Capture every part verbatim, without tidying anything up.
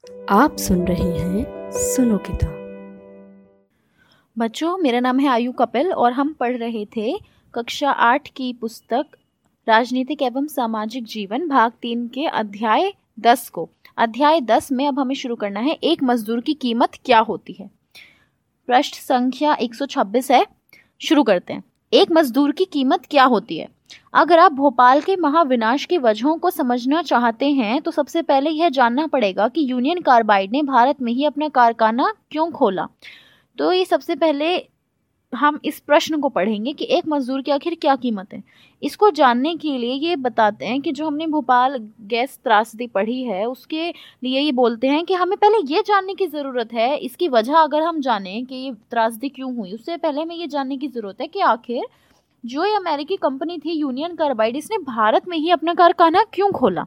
आप सुन रहे हैं सुनो किताब। बच्चों, मेरा नाम है आयु कपिल और हम पढ़ रहे थे कक्षा आठ की पुस्तक राजनीतिक एवं सामाजिक जीवन भाग तीन के अध्याय दस को। अध्याय दस में अब हमें शुरू करना है, एक मजदूर की कीमत क्या होती है। पृष्ठ संख्या एक सौ छब्बीस है। शुरू करते हैं। एक मजदूर की कीमत क्या होती है। अगर आप भोपाल के महाविनाश की वजहों को समझना चाहते हैं तो सबसे पहले यह जानना पड़ेगा कि यूनियन कार्बाइड ने भारत में ही अपना कारखाना क्यों खोला। तो ये सबसे पहले हम इस प्रश्न को पढ़ेंगे कि एक मजदूर की आखिर क्या कीमत है। इसको जानने के लिए ये बताते हैं कि जो हमने भोपाल गैस त्रासदी पढ़ी है उसके लिए ये बोलते हैं कि हमें पहले ये जानने की ज़रूरत है, इसकी वजह अगर हम जानें कि ये त्रासदी क्यों हुई, उससे पहले हमें ये जानने की ज़रूरत है कि आखिर जो ये अमेरिकी कंपनी थी यूनियन कार्बाइड, इसने भारत में ही अपना कारखाना क्यों खोला।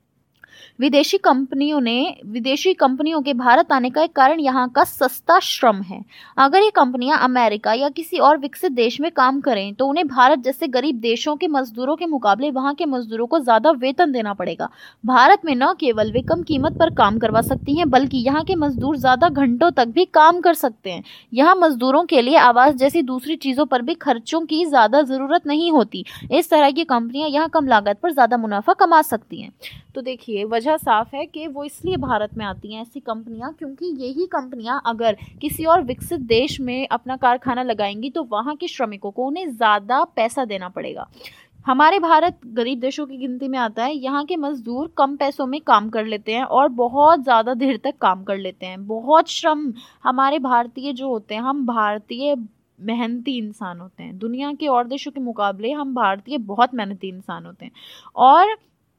विदेशी कंपनियों ने विदेशी कंपनियों के भारत आने का एक कारण यहाँ का सस्ता श्रम है। अगर ये कंपनियां अमेरिका या किसी और विकसित देश में काम करें तो उन्हें भारत जैसे गरीब देशों के मजदूरों के मुकाबले वहाँ के मजदूरों को ज्यादा वेतन देना पड़ेगा। भारत में न केवल वे कम कीमत पर काम करवा सकती हैं बल्कि यहाँ के मजदूर ज्यादा घंटों तक भी काम कर सकते हैं। यहाँ मजदूरों के लिए आवास जैसी दूसरी चीजों पर भी खर्चों की ज्यादा जरूरत नहीं होती। इस तरह की कंपनियां यहाँ कम लागत पर ज्यादा मुनाफा कमा सकती हैं। तो देखिए, वजह साफ है कि वो इसलिए भारत में आती हैं ऐसी कंपनियां, क्योंकि यही कंपनियां अगर किसी और विकसित देश में अपना कारखाना लगाएंगी तो वहाँ के श्रमिकों को उन्हें ज़्यादा पैसा देना पड़ेगा। हमारे भारत गरीब देशों की गिनती में आता है। यहाँ के मजदूर कम पैसों में काम कर लेते हैं और बहुत ज़्यादा देर तक काम कर लेते हैं। बहुत श्रम हमारे भारतीय जो होते हैं, हम भारतीय मेहनती इंसान होते हैं। दुनिया के और देशों के मुकाबले हम भारतीय बहुत मेहनती इंसान होते हैं और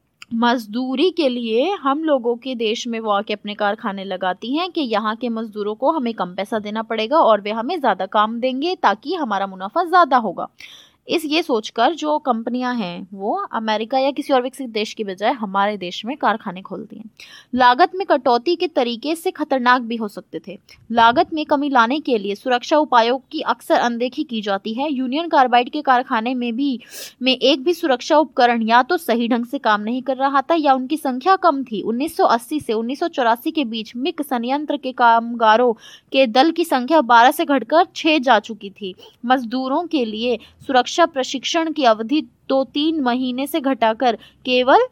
मजदूरी के लिए हम लोगों के देश में वो आके अपने कारखाने लगाती हैं कि यहाँ के मजदूरों को हमें कम पैसा देना पड़ेगा और वे हमें ज़्यादा काम देंगे ताकि हमारा मुनाफा ज़्यादा होगा। इस ये सोचकर जो कंपनियां हैं वो अमेरिका या किसी और विकसित देश की बजाय हमारे देश में कारखाने खोलती हैं। लागत में कटौती के तरीके से खतरनाक भी हो सकते थे। लागत में कमी लाने के लिए सुरक्षा उपायों की अक्सर अनदेखी की जाती है। यूनियन कार्बाइड के कारखाने में भी में एक भी सुरक्षा उपकरण या तो सही ढंग से काम नहीं कर रहा था या उनकी संख्या कम थी। उन्नीस सौ अस्सी से उन्नीस सौ चौरासी के बीच मिक संयंत्र के कामगारों के दल की संख्या बारह से घटकर छह जा चुकी थी। मजदूरों के लिए सुरक्षा प्रशिक्षण की अवधि तो तीन महीने से घटाकर केवल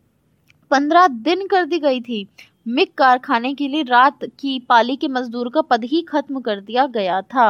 पंद्रह दिन कर दी गई थी। मिक कारखाने के लिए रात की पाली के मजदूर का पद ही खत्म कर दिया गया था।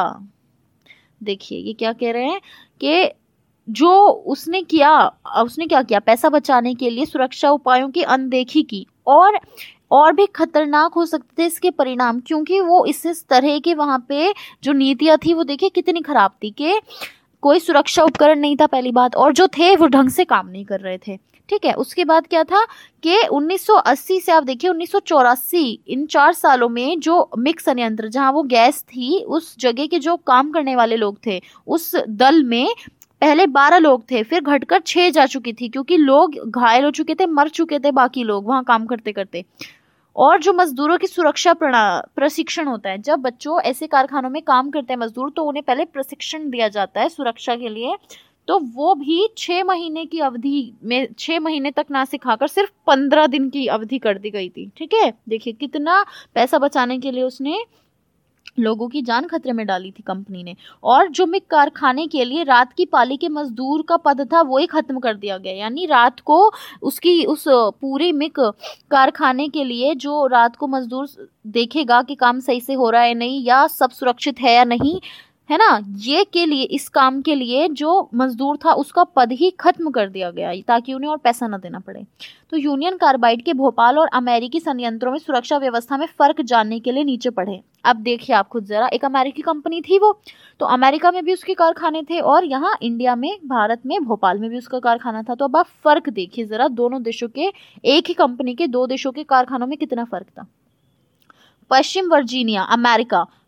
देखिए ये क्या कह रहे हैं कि जो उसने किया उसने क्या किया, पैसा बचाने के लिए सुरक्षा उपायों की अनदेखी की और और भी खतरनाक हो सकते थे इसके परिणाम, क्योंकि वो इस तरह के वहां पे जो नीतियां थी वो देखिए कितनी खराब थी कि कोई सुरक्षा उपकरण नहीं था पहली बात, और जो थे वो ढंग से काम नहीं कर रहे थे। ठीक है, उसके बाद क्या था कि उन्नीस सौ अस्सी से आप देखिए उन्नीस सौ चौरासी, इन चार सालों में जो मिक संयंत्र जहां वो गैस थी उस जगह के जो काम करने वाले लोग थे उस दल में पहले बारह लोग थे, फिर घटकर छह जा चुकी थी क्योंकि लोग घायल हो चुके थे, मर चुके थे बाकी लोग वहां काम करते करते। और जो मजदूरों की सुरक्षा प्रशिक्षण होता है, जब बच्चों ऐसे कारखानों में काम करते हैं मजदूर तो उन्हें पहले प्रशिक्षण दिया जाता है सुरक्षा के लिए, तो वो भी छह महीने की अवधि में छह महीने तक ना सिखाकर सिर्फ पंद्रह दिन की अवधि कर दी गई थी। ठीक है, देखिए कितना पैसा बचाने के लिए उसने लोगों की जान खतरे में डाली थी कंपनी ने। और जो मिक कारखाने के लिए रात की पाली के मजदूर का पद था वो ही खत्म कर दिया गया, यानी रात को उसकी उस पूरे मिक कारखाने के लिए जो रात को मजदूर देखेगा कि काम सही से हो रहा है नहीं या सब सुरक्षित है या नहीं, है ना, ये के लिए इस काम के लिए जो मजदूर था उसका पद ही खत्म कर दिया गया ताकि उन्हें और पैसा न देना पड़े। तो यूनियन कार्बाइड के भोपाल और अमेरिकी संयंत्रों में सुरक्षा व्यवस्था में फर्क जानने के लिए नीचे पढ़े। अब देखिए आप खुद जरा, एक अमेरिकी कंपनी थी वो, तो अमेरिका में भी उसके कारखाने थे और यहाँ इंडिया में भारत में भोपाल में भी उसका कारखाना था। तो अब आप फर्क देखिए जरा, दोनों देशों के, एक ही कंपनी के दो देशों के कारखानों में कितना फर्क था। पश्चिम वर्जीनिया अमेरिका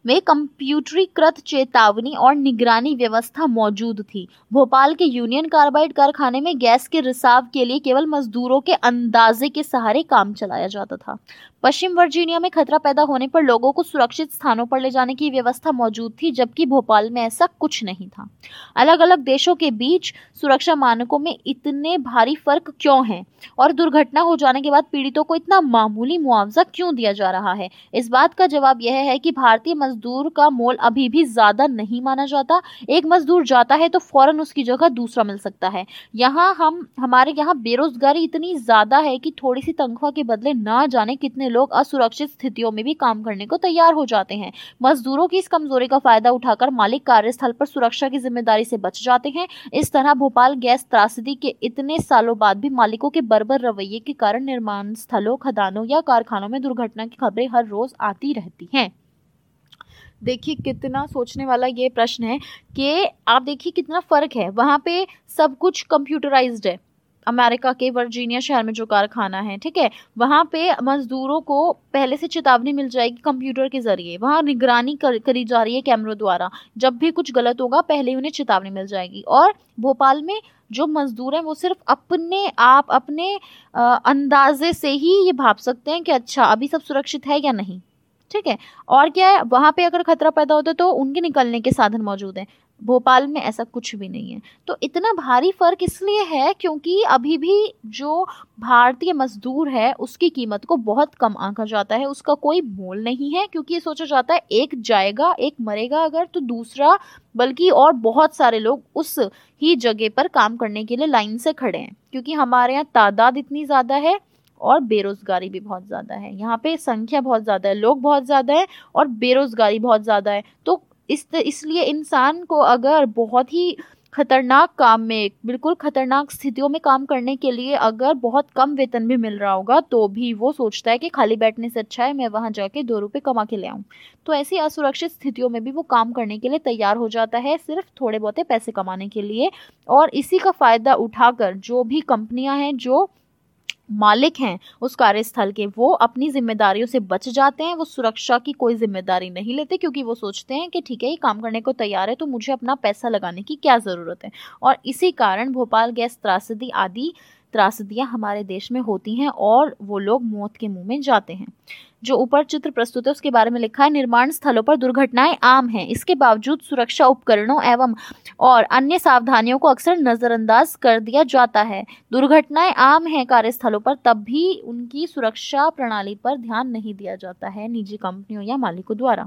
में कंप्यूटरीकृत चेतावनी और निगरानी व्यवस्था मौजूद थी। भोपाल के यूनियन कार्बाइड कारखाने में गैस के रिसाव के लिए केवल मजदूरों के अंदाजे के सहारे काम चलाया जाता था। पश्चिम वर्जीनिया में खतरा पैदा होने पर लोगों को सुरक्षित स्थानों पर ले जाने की व्यवस्था मौजूद थी, जबकि भोपाल में ऐसा कुछ नहीं था। अलग अलग देशों के बीच सुरक्षा मानकों में इतने भारी फर्क क्यों हैं और दुर्घटना हो जाने के बाद पीड़ितों को इतना मामूली मुआवजा क्यों दिया जा रहा है? इस बात का जवाब यह है कि भारतीय मजदूर का मोल अभी भी ज्यादा नहीं माना जाता। एक मजदूर जाता है तो फौरन उसकी जगह दूसरा मिल सकता है। यहाँ हम हमारे यहाँ बेरोजगारी इतनी ज्यादा है कि थोड़ी सी तनख्वाह के बदले ना जाने कितने लोग असुरक्षित स्थितियों में भी काम करने को तैयार हो जाते हैं। मजदूरों की इस कमजोरी का फायदा उठाकर मालिक कार्यस्थल पर सुरक्षा की जिम्मेदारी से बच जाते हैं। इस तरह भोपाल गैस त्रासदी के इतने सालों बाद भी मालिकों के बर्बर रवैये के कारण निर्माण स्थलों, खदानों या कारखानों में दुर्घटना की खबरें हर रोज आती रहती हैं। देखिए कितना सोचने वाला ये प्रश्न है कि आप देखिए कितना फर्क है। वहां पे सब कुछ कंप्यूटराइज्ड है। अमेरिका के वर्जीनिया शहर में जो कारखाना है, ठीक है, वहां पे मजदूरों को पहले से चेतावनी मिल जाएगी कंप्यूटर के जरिए। वहां निगरानी कर, करी जा रही है कैमरों द्वारा। जब भी कुछ गलत होगा पहले उन्हें चेतावनी मिल जाएगी। और भोपाल में जो मजदूर हैं वो सिर्फ अपने आप अपने आ, अंदाजे से ही ये भाप सकते हैं कि अच्छा अभी सब सुरक्षित है या नहीं, ठीक है। और क्या है, वहां पे अगर खतरा पैदा होता है तो उनके निकलने के साधन मौजूद हैं। भोपाल में ऐसा कुछ भी नहीं है। तो इतना भारी फर्क इसलिए है क्योंकि अभी भी जो भारतीय मजदूर है उसकी कीमत को बहुत कम आंका जाता है। उसका कोई मोल नहीं है क्योंकि ये सोचा जाता है एक जाएगा, एक मरेगा अगर तो दूसरा, बल्कि और बहुत सारे लोग उस ही जगह पर काम करने के लिए लाइन से खड़े हैं। क्योंकि हमारे यहाँ तादाद इतनी ज्यादा है और बेरोजगारी भी बहुत ज्यादा है। यहाँ पे संख्या बहुत ज्यादा है, लोग बहुत ज्यादा है और बेरोजगारी बहुत ज्यादा है। तो इस इसलिए इंसान को अगर बहुत ही खतरनाक काम में, बिल्कुल खतरनाक स्थितियों में काम करने के लिए अगर बहुत कम वेतन भी मिल रहा होगा तो भी वो सोचता है कि खाली बैठने से अच्छा है मैं वहां जाके दो रुपए कमा के ले आऊं। तो ऐसी असुरक्षित स्थितियों में भी वो काम करने के लिए तैयार हो जाता है, सिर्फ थोड़े बहुते पैसे कमाने के लिए। और इसी का फायदा उठाकर जो भी कंपनियां हैं, जो मालिक हैं उस कार्यस्थल के, वो अपनी जिम्मेदारियों से बच जाते हैं। वो सुरक्षा की कोई जिम्मेदारी नहीं लेते क्योंकि वो सोचते हैं कि ठीक है ये काम करने को तैयार है तो मुझे अपना पैसा लगाने की क्या जरूरत है। और इसी कारण भोपाल गैस त्रासदी आदि त्रासदियां हमारे देश में होती हैं और वो लोग मौत के मुंह में जाते हैं। जो ऊपर चित्र प्रस्तुत है उसके बारे में लिखा है, निर्माण स्थलों पर दुर्घटनाएं आम हैं, इसके बावजूद सुरक्षा उपकरणों एवं और अन्य सावधानियों को अक्सर नजरअंदाज कर दिया जाता है। दुर्घटनाएं आम हैं कार्यस्थलों पर, तब भी उनकी सुरक्षा प्रणाली पर ध्यान नहीं दिया जाता है निजी कंपनियों या मालिकों द्वारा।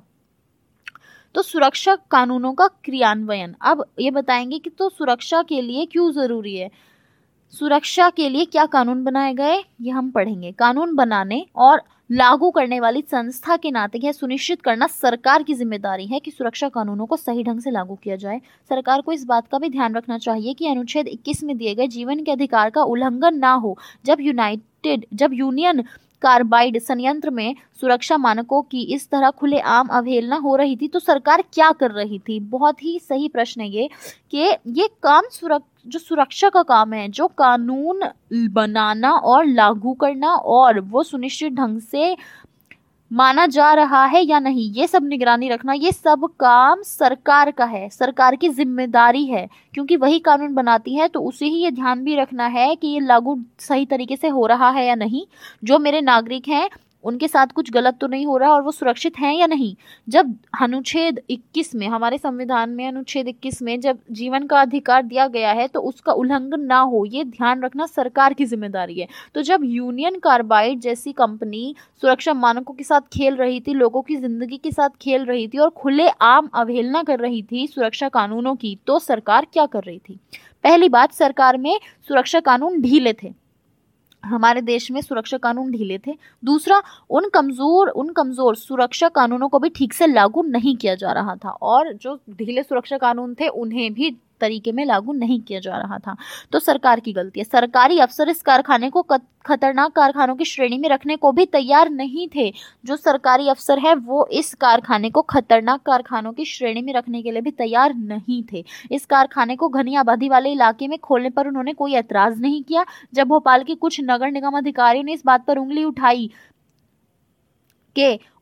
तो सुरक्षा कानूनों का क्रियान्वयन, अब ये बताएंगे कि तो सुरक्षा के लिए क्यों जरूरी है, सुरक्षा के लिए क्या कानून बनाए गए, ये हम पढ़ेंगे। कानून बनाने और लागू करने वाली संस्था के नाते यह सुनिश्चित करना सरकार की जिम्मेदारी है कि सुरक्षा कानूनों को सही ढंग से लागू किया जाए। सरकार को इस बात का भी ध्यान रखना चाहिए कि अनुच्छेद इक्कीस में दिए गए जीवन के अधिकार का उल्लंघन ना हो। जब यूनाइटेड जब यूनियन कार्बाइड संयंत्र में सुरक्षा मानकों की इस तरह खुलेआम अवहेलना हो रही थी तो सरकार क्या कर रही थी? बहुत ही सही प्रश्न है ये कि ये काम सुरक्षा जो सुरक्षा का काम है, जो कानून बनाना और लागू करना और वो सुनिश्चित ढंग से माना जा रहा है या नहीं, ये सब निगरानी रखना, ये सब काम सरकार का है, सरकार की जिम्मेदारी है। क्योंकि वही कानून बनाती है तो उसे ही ये ध्यान भी रखना है कि ये लागू सही तरीके से हो रहा है या नहीं, जो मेरे नागरिक हैं उनके साथ कुछ गलत तो नहीं हो रहा और वो सुरक्षित हैं या नहीं। जब अनुच्छेद इक्कीस में, हमारे संविधान में अनुच्छेद इक्कीस में जब जीवन का अधिकार दिया गया है तो उसका उल्लंघन ना हो, ये ध्यान रखना सरकार की जिम्मेदारी है। तो जब यूनियन कार्बाइड जैसी कंपनी सुरक्षा मानकों के साथ खेल रही थी, लोगों की जिंदगी के साथ खेल रही थी और खुलेआम अवहेलना कर रही थी सुरक्षा कानूनों की, तो सरकार क्या कर रही थी? पहली बात, सरकार में सुरक्षा कानून ढीले थे, हमारे देश में सुरक्षा कानून ढीले थे। दूसरा, उन कमजोर उन कमजोर सुरक्षा कानूनों को भी ठीक से लागू नहीं किया जा रहा था और जो ढीले सुरक्षा कानून थे उन्हें भी तरीके में लागू नहीं किया जा रहा था। तो सरकार की गलती है। सरकारी अफसर इस कारखाने को खतरनाक कारखानों की श्रेणी में रखने को भी तैयार नहीं थे। जो सरकारी अफसर है वो इस कारखाने को खतरनाक कारखानों की श्रेणी में रखने के लिए भी तैयार नहीं थे। इस कारखाने को घनी आबादी वाले इलाके में खोलने पर उन्होंने कोई ऐतराज नहीं किया। जब भोपाल के कुछ नगर निगम अधिकारियों ने इस बात पर उंगली उठाई कि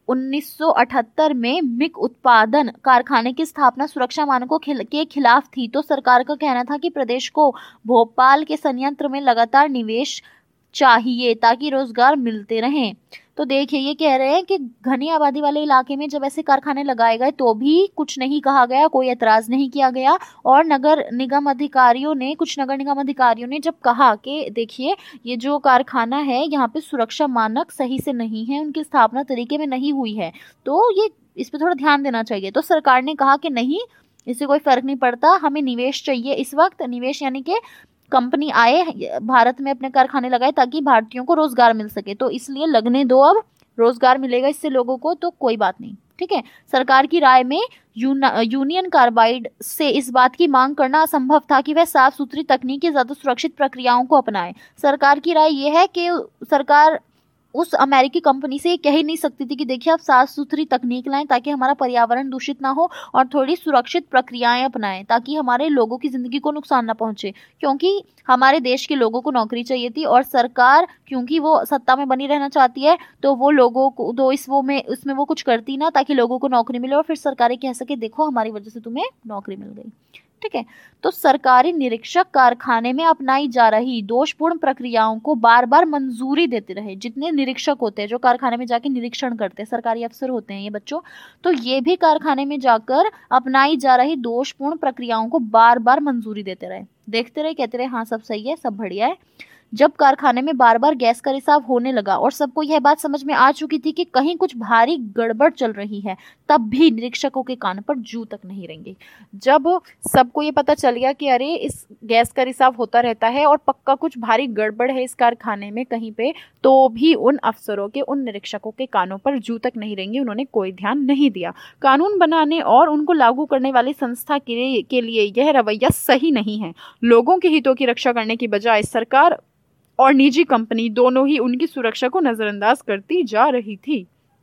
उन्नीस सौ अठहत्तर में मिग उत्पादन कारखाने की स्थापना सुरक्षा मानकों के खिलाफ थी, तो सरकार का कहना था कि प्रदेश को भोपाल के संयंत्र में लगातार निवेश चाहिए ताकि रोजगार मिलते रहें। तो देखिए ये कह रहे हैं कि घनी आबादी वाले इलाके में जब ऐसे कारखाने लगाए गए तो भी कुछ नहीं कहा गया, कोई एतराज नहीं किया गया। और नगर निगम अधिकारियों ने कुछ नगर निगम अधिकारियों ने जब कहा कि देखिए ये जो कारखाना है यहाँ पे सुरक्षा मानक सही से नहीं है, उनकी स्थापना तरीके में नहीं हुई है, तो ये इस पर थोड़ा ध्यान देना चाहिए। तो सरकार ने कहा कि नहीं, इससे कोई फर्क नहीं पड़ता, हमें निवेश चाहिए। इस वक्त निवेश यानी कि कंपनी आए भारत में अपने कारखाने लगाए ताकि भारतीयों को रोजगार मिल सके, तो इसलिए लगने दो, अब रोजगार मिलेगा इससे लोगों को, तो कोई बात नहीं, ठीक है। सरकार की राय में यूनियन कार्बाइड से इस बात की मांग करना असंभव था कि वह साफ सुथरी तकनीक की ज्यादा सुरक्षित प्रक्रियाओं को अपनाए। सरकार की राय यह है कि सरकार उस अमेरिकी कंपनी से ये कह ही नहीं सकती थी कि देखिए आप साफ सुथरी तकनीक लाएं ताकि हमारा पर्यावरण दूषित ना हो और थोड़ी सुरक्षित प्रक्रियाएं अपनाएं ताकि हमारे लोगों की जिंदगी को नुकसान ना पहुंचे, क्योंकि हमारे देश के लोगों को नौकरी चाहिए थी और सरकार क्योंकि वो सत्ता में बनी रहना चाहती है तो वो लोगों को तो इस वो में उसमें वो कुछ करती ना ताकि लोगों को नौकरी मिले और फिर सरकारें कह सके देखो हमारी वजह से तुम्हें नौकरी मिल गई, ठीक है। तो सरकारी निरीक्षक कारखाने में अपनाई जा रही दोषपूर्ण प्रक्रियाओं को बार बार मंजूरी देते रहे। जितने निरीक्षक होते हैं जो कारखाने में जाके निरीक्षण करते हैं, सरकारी अफसर होते हैं ये बच्चों, तो ये भी कारखाने में जाकर अपनाई जा रही दोषपूर्ण प्रक्रियाओं को बार बार मंजूरी देते रहे, देखते रहे, कहते रहे हाँ सब सही है, सब बढ़िया है। जब कारखाने में बार बार गैस का रिसाव होने लगा और सबको यह बात समझ में आ चुकी थी कि कहीं कुछ भारी गड़बड़ चल रही है, तब भी निरीक्षकों के कान पर जू तक नहीं रेंगी। जब सबको ये पता चल गया कि अरे इस गैस का रिसाव होता रहता है और पक्का कुछ भारी गड़बड़ है इस कारखाने में कहीं पे, तो भी उन अफसरों के, उन निरीक्षकों के कानों पर जू तक नहीं रेंगी, उन्होंने कोई ध्यान नहीं दिया। कानून बनाने और उनको लागू करने वाली संस्था के, के लिए यह रवैया सही नहीं है। लोगों के हितों की रक्षा करने की बजाय सरकार और निजी कंपनी दोनों ही उनकी सुरक्षा को नजरअंदाज करती जा रही थी।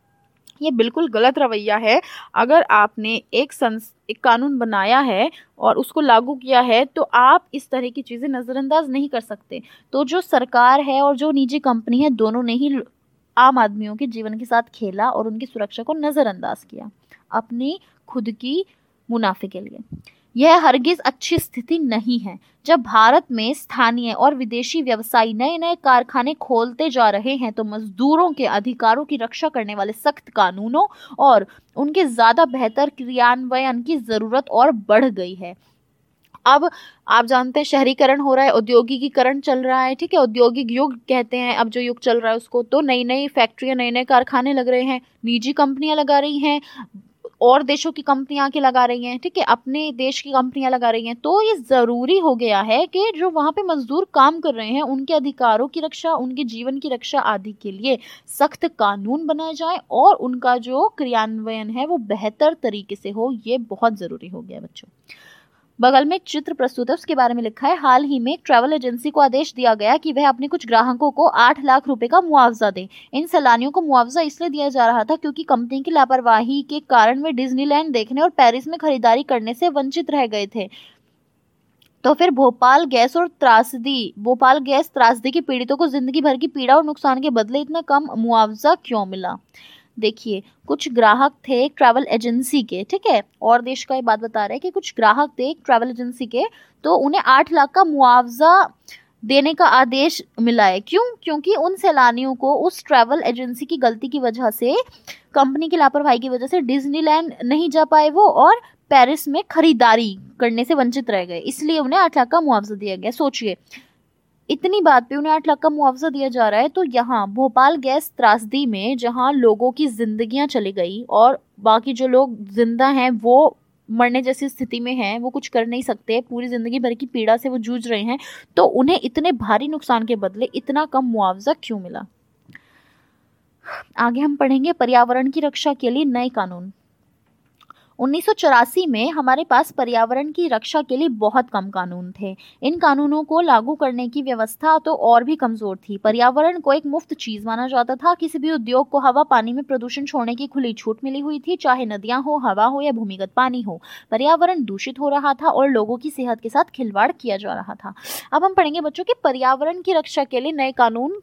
ये बिल्कुल गलत रवैया है। अगर आपने एक संस एक कानून बनाया है और उसको लागू किया है तो आप इस तरह की चीजें नजरअंदाज नहीं कर सकते। तो जो सरकार है और जो निजी कंपनी है दोनों ने ही आम आदमियों के जीवन के साथ खेला और उनकी सुरक्षा को नजरअंदाज किया अपनी खुद की मुनाफे के लिए। यह हरगिज अच्छी स्थिति नहीं है। जब भारत में स्थानीय और विदेशी व्यवसायी नए नए कारखाने खोलते जा रहे हैं तो मजदूरों के अधिकारों की रक्षा करने वाले सख्त कानूनों और उनके ज्यादा बेहतर क्रियान्वयन की जरूरत और बढ़ गई है। अब आप जानते हैं शहरीकरण हो रहा है, औद्योगिकीकरण चल रहा है, ठीक है, औद्योगिक युग कहते हैं अब जो युग चल रहा है उसको, तो नई नई फैक्ट्रियां, नए नए कारखाने लग रहे हैं, निजी कंपनियां लगा रही हैं और देशों की कंपनियां आके लगा रही हैं, ठीक है, अपने देश की कंपनियां लगा रही हैं। तो ये जरूरी हो गया है कि जो वहां पे मजदूर काम कर रहे हैं उनके अधिकारों की रक्षा, उनके जीवन की रक्षा आदि के लिए सख्त कानून बनाए जाए और उनका जो क्रियान्वयन है वो बेहतर तरीके से हो, ये बहुत जरूरी हो गया बच्चों। बगल में एक चित्र प्रस्तुत है, उसके बारे में लिखा है, हाल ही में एक ट्रैवल एजेंसी को आदेश दिया गया कि वह अपने कुछ ग्राहकों को आठ लाख रुपए का मुआवजा दे। इन सैलानियों को मुआवजा इसलिए दिया जा रहा था क्योंकि कंपनी की लापरवाही के कारण वे डिज्नीलैंड देखने और पेरिस में खरीदारी करने से वंचित रह गए थे। तो फिर भोपाल गैस और त्रासदी भोपाल गैस त्रासदी के पीड़ितों को जिंदगी भर की पीड़ा और नुकसान के बदले इतना कम मुआवजा क्यों मिला? देखिए, कुछ ग्राहक थे ट्रैवल एजेंसी के, ठीक है, और देश का ये बात बता रहे हैं कि कुछ ग्राहक थे ट्रैवल एजेंसी के, तो उन्हें आठ लाख का मुआवजा देने का आदेश मिला है। क्यों? क्योंकि उन सैलानियों को उस ट्रैवल एजेंसी की गलती की वजह से, कंपनी की लापरवाही की वजह से डिज्नीलैंड नहीं जा पाए वो और पेरिस में खरीदारी करने से वंचित रह गए, इसलिए उन्हें आठ लाख का मुआवजा दिया गया। सोचिए, इतनी बात पे उन्हें आठ लाख का मुआवजा दिया जा रहा है। तो यहाँ भोपाल गैस त्रासदी में जहाँ लोगों की जिंदगियां चली गई और बाकी जो लोग जिंदा हैं वो मरने जैसी स्थिति में हैं, वो कुछ कर नहीं सकते, पूरी जिंदगी भर की पीड़ा से वो जूझ रहे हैं, तो उन्हें इतने भारी नुकसान के बदले इतना कम मुआवजा क्यों मिला? आगे हम पढ़ेंगे पर्यावरण की रक्षा के लिए नए कानून। उन्नीस सौ चौरासी में हमारे पास पर्यावरण की रक्षा के लिए बहुत कम कानून थे। इन कानूनों को लागू करने की व्यवस्था तो और भी कमजोर थी। पर्यावरण को एक मुफ्त चीज माना जाता था। किसी भी उद्योग को हवा पानी में प्रदूषण छोड़ने की खुली छूट मिली हुई थी, चाहे नदियां हो, हवा हो या भूमिगत पानी हो। पर्यावरण दूषित हो रहा था और लोगों की सेहत के साथ खिलवाड़ किया जा रहा था। अब हम पढ़ेंगे बच्चों कि पर्यावरण की रक्षा के लिए नए कानून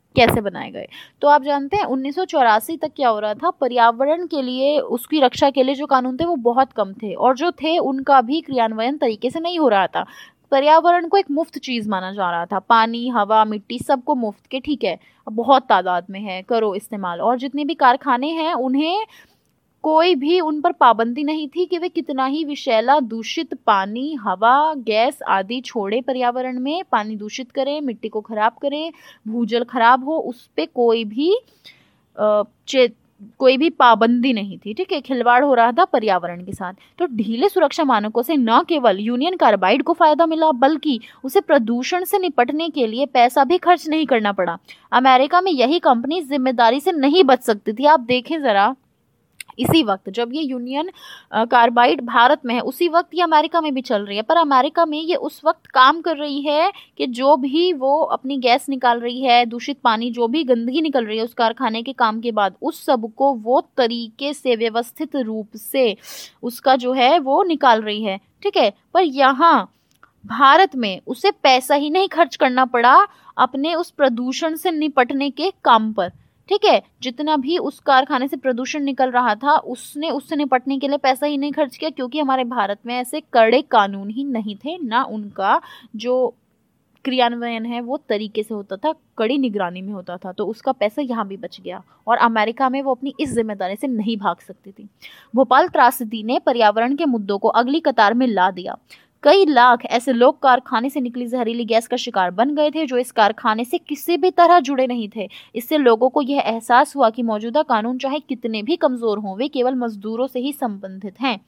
कैसे बनाए गए। तो आप जानते हैं उन्नीस सौ चौरासी तक क्या हो रहा था, पर्यावरण के लिए, उसकी रक्षा के लिए जो कानून थे वो बहुत कम थे, और जो थे उनका भी क्रियान्वयन तरीके से नहीं हो रहा था। पर्यावरण को एक मुफ्त चीज माना जा रहा था, पानी, हवा, मिट्टी सबको मुफ्त के, ठीक है बहुत तादाद में है, करो इस्तेमाल। और जितने भी कारखाने हैं उन्हें कोई भी उन पर पाबंदी नहीं थी कि वे कितना ही विषैला दूषित पानी, हवा, गैस आदि छोड़े पर्यावरण में, पानी दूषित करें, मिट्टी को खराब करें, भूजल खराब हो, उस पे कोई भी अ, कोई भी पाबंदी नहीं थी, ठीक है। खिलवाड़ हो रहा था पर्यावरण के साथ। तो ढीले सुरक्षा मानकों से न केवल यूनियन कार्बाइड को फायदा मिला, बल्कि उसे प्रदूषण से निपटने के लिए पैसा भी खर्च नहीं करना पड़ा। अमेरिका में यही कंपनी जिम्मेदारी से नहीं बच सकती थी। आप देखें जरा, इसी वक्त जब ये यूनियन कार्बाइड भारत में है, उसी वक्त ये अमेरिका में भी चल रही है, पर अमेरिका में ये उस वक्त काम कर रही है कि जो भी वो अपनी गैस निकाल रही है, दूषित पानी, जो भी गंदगी निकल रही है उस कारखाने के काम के बाद, उस सब को वो तरीके से व्यवस्थित रूप से उसका जो है वो निकाल रही है, ठीक है। पर यहाँ भारत में उसे पैसा ही नहीं खर्च करना पड़ा अपने उस प्रदूषण से निपटने के काम पर, ठीक है। जितना भी उस कारखाने से प्रदूषण निकल रहा था उसने उससे निपटने के लिए पैसा ही नहीं खर्च किया, क्योंकि हमारे भारत में ऐसे कड़े कानून ही नहीं थे, ना उनका जो क्रियान्वयन है वो तरीके से होता था, कड़ी निगरानी में होता था। तो उसका पैसा यहाँ भी बच गया, और अमेरिका में वो अपनी इस जिम्मेदारी से नहीं भाग सकती थी। भोपाल त्रासदी ने पर्यावरण के मुद्दों को अगली कतार में ला दिया। कई लाख ऐसे लोग कारखाने से निकली जहरीली गैस का शिकार बन गए थे, जो इस कारखाने से किसी भी तरह जुड़े नहीं थे। इससे लोगों को यह एहसास हुआ कि मौजूदा कानून चाहे कितने भी कमजोर हों, वे केवल मजदूरों से ही संबंधित हैं।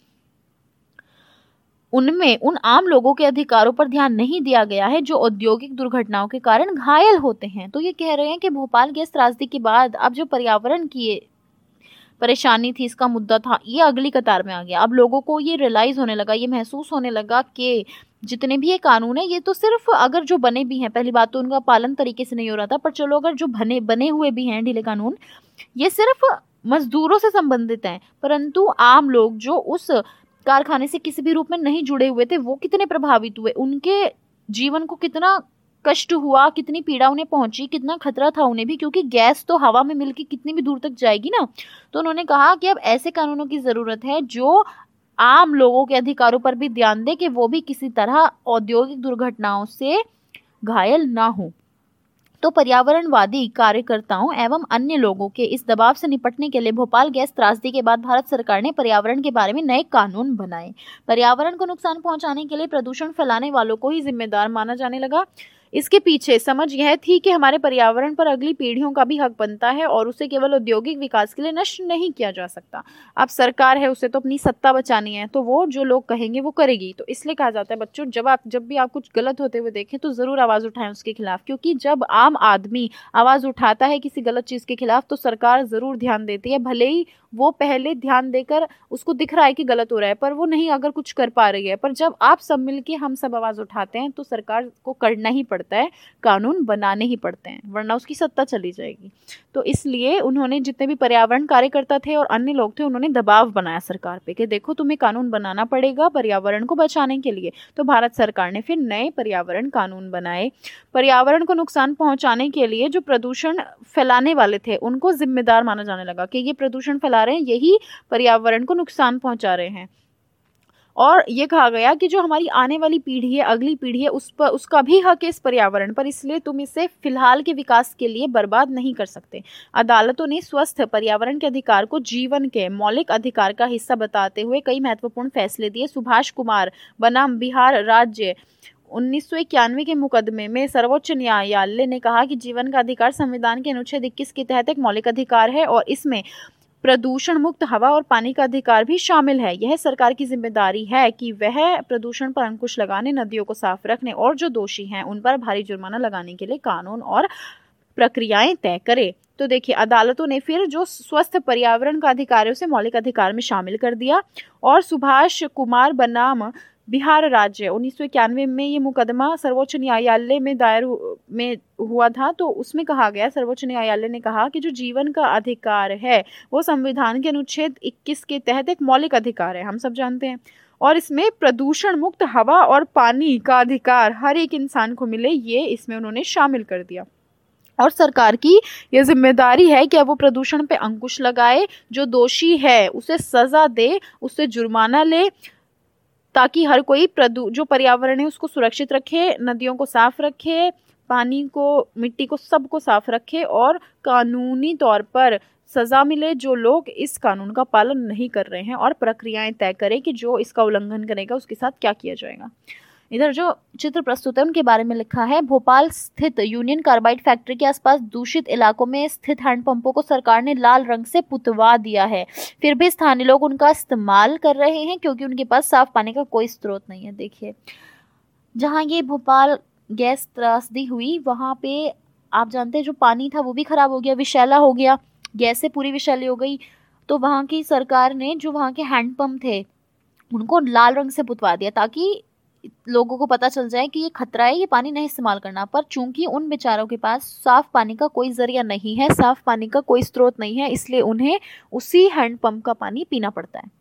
उनमें उन आम लोगों के अधिकारों पर ध्यान नहीं दिया गया है जो औद्योगिक दुर्घटनाओं के कारण घायल होते हैं। तो ये कह रहे हैं कि भोपाल गैस त्रासदी के बाद अब जो पर्यावरण की परेशानी थी, इसका मुद्दा था, ये अगली कतार में आ गया। अब लोगों को ये रियलाइज होने लगा, ये महसूस होने लगा कि जितने भी ये कानून है, ये तो सिर्फ अगर जो बने भी हैं, पहली बात तो उनका पालन तरीके से नहीं हो रहा था, पर चलो अगर जो बने बने हुए भी हैं ढीले कानून, ये सिर्फ मजदूरों से संबंधित हैं, परंतु आम लोग जो उस कारखाने से किसी भी रूप में नहीं जुड़े हुए थे वो कितने प्रभावित हुए, उनके जीवन को कितना कष्ट हुआ, कितनी पीड़ा उन्हें पहुंची, कितना खतरा था उन्हें भी, क्योंकि गैस तो हवा में मिलकर कितनी भी दूर तक जाएगी ना। तो उन्होंने कहा कि अब ऐसे कानूनों की जरूरत है जो आम लोगों के अधिकारों पर भी ध्यान दे कि वो भी किसी तरह औद्योगिक दुर्घटनाओं से घायल ना हो। तो पर्यावरणवादी कार्यकर्ताओं एवं अन्य लोगों के इस दबाव से निपटने के लिए भोपाल गैस त्रासदी के बाद भारत सरकार ने पर्यावरण के बारे में नए कानून बनाए। पर्यावरण को नुकसान पहुंचाने के लिए प्रदूषण फैलाने वालों को ही जिम्मेदार माना जाने लगा। इसके पीछे समझ यह थी कि हमारे पर्यावरण पर अगली पीढ़ियों का भी हक बनता है और उसे केवल औद्योगिक विकास के लिए नष्ट नहीं किया जा सकता। अब सरकार है, उसे तो अपनी सत्ता बचानी है, तो वो जो लोग कहेंगे वो करेगी। तो इसलिए कहा जाता है बच्चों, जब आप जब भी आप कुछ गलत होते हुए देखें तो जरूर आवाज उठाएं उसके खिलाफ, क्योंकि जब आम आदमी आवाज उठाता है किसी गलत चीज के खिलाफ तो सरकार जरूर ध्यान देती है। भले ही वो पहले ध्यान देकर उसको दिख रहा है कि गलत हो रहा है, पर वो नहीं अगर कुछ कर पा रही है, पर जब आप सब मिलके हम सब आवाज उठाते हैं तो सरकार को करना ही पड़ता है, कानून बनाने ही पड़ते हैं, वरना उसकी सत्ता चली जाएगी। तो इसलिए उन्होंने, जितने भी पर्यावरण कार्यकर्ता थे और अन्य लोग थे, उन्होंने दबाव बनाया सरकार पे कि देखो तुम्हें कानून बनाना पड़ेगा पर्यावरण को बचाने के लिए। तो भारत सरकार ने फिर नए पर्यावरण कानून बनाए। पर्यावरण को नुकसान पहुंचाने के लिए जो प्रदूषण फैलाने वाले थे उनको जिम्मेदार माना जाने लगा कि ये प्रदूषण फैला रहे हैं, यही पर्यावरण को नुकसान पहुंचा रहे हैं। और ये कहा गया कि जो हमारी आने वाली पीढ़ी है, अगली पीढ़ी है, उस पर उसका भी हक है इस पर्यावरण पर, इसलिए तुम इसे फिलहाल के विकास के लिए बर्बाद नहीं कर सकते। अदालतों ने स्वस्थ पर्यावरण के अधिकार को जीवन के मौलिक अधिकार का हिस्सा बताते हुए कई महत्वपूर्ण फैसले दिए। सुभाष कुमार बनाम बिहार राज्य उन्नीस सौ इक्यानवे के मुकदमे में सर्वोच्च न्यायालय ने कहा कि जीवन का अधिकार संविधान के अनुच्छेद इक्कीस के तहत एक मौलिक अधिकार है और इसमें प्रदूषण मुक्त हवा और पानी का अधिकार भी शामिल है। यह सरकार की जिम्मेदारी है कि वह प्रदूषण पर अंकुश लगाने, नदियों को साफ रखने और जो दोषी हैं उन पर भारी जुर्माना लगाने के लिए कानून और प्रक्रियाएं तय करे। तो देखिए, अदालतों ने फिर जो स्वस्थ पर्यावरण का अधिकार है उसे मौलिक अधिकार में शामिल कर दिया। और सुभाष कुमार बनाम बिहार राज्य उन्नीस सौ इक्यानवे में ये मुकदमा सर्वोच्च न्यायालय में दायर में हुआ था। तो उसमें कहा गया, सर्वोच्च न्यायालय ने कहा कि जो जीवन का अधिकार है वो संविधान के अनुच्छेद इक्कीस के तहत एक मौलिक अधिकार है, हम सब जानते हैं, और इसमें प्रदूषण मुक्त हवा और पानी का अधिकार हर एक इंसान को मिले, ये इसमें उन्होंने शामिल कर दिया। और सरकार की ये जिम्मेदारी है कि अब वो प्रदूषण पे अंकुश लगाए, जो दोषी है उसे सजा दे, उससे जुर्माना ले, ताकि हर कोई प्रदू जो पर्यावरण है उसको सुरक्षित रखे, नदियों को साफ रखे, पानी को, मिट्टी को, सबको साफ रखे और कानूनी तौर पर सजा मिले जो लोग इस कानून का पालन नहीं कर रहे हैं, और प्रक्रियाएं तय करें कि जो इसका उल्लंघन करेगा उसके साथ क्या किया जाएगा। इधर जो चित्र प्रस्तुत है उनके बारे में लिखा है। भोपाल स्थित यूनियन कार्बाइड फैक्ट्री के आसपास दूषित इलाकों में स्थित हैंडपंपों को सरकार ने लाल रंग से पुतवा दिया है, फिर भी स्थानीय लोग उनका इस्तेमाल कर रहे हैं क्योंकि उनके पास साफ पानी का कोई स्रोत नहीं है। देखिए, जहाँ ये भोपाल गैस त्रासदी हुई वहाँ पे आप जानते हैं जो पानी था वो भी खराब हो गया, विषैला हो गया, गैस से पूरी विषैली हो गई। तो वहाँ की सरकार ने जो वहाँ के हैंडपंप थे उनको लाल रंग से पुतवा दिया ताकि लोगों को पता चल जाए कि ये खतरा है, ये पानी नहीं इस्तेमाल करना। पर चूंकि उन बेचारों के पास साफ पानी का कोई जरिया नहीं है, साफ पानी का कोई स्रोत नहीं है, इसलिए उन्हें उसी हैंडपंप का पानी पीना पड़ता है।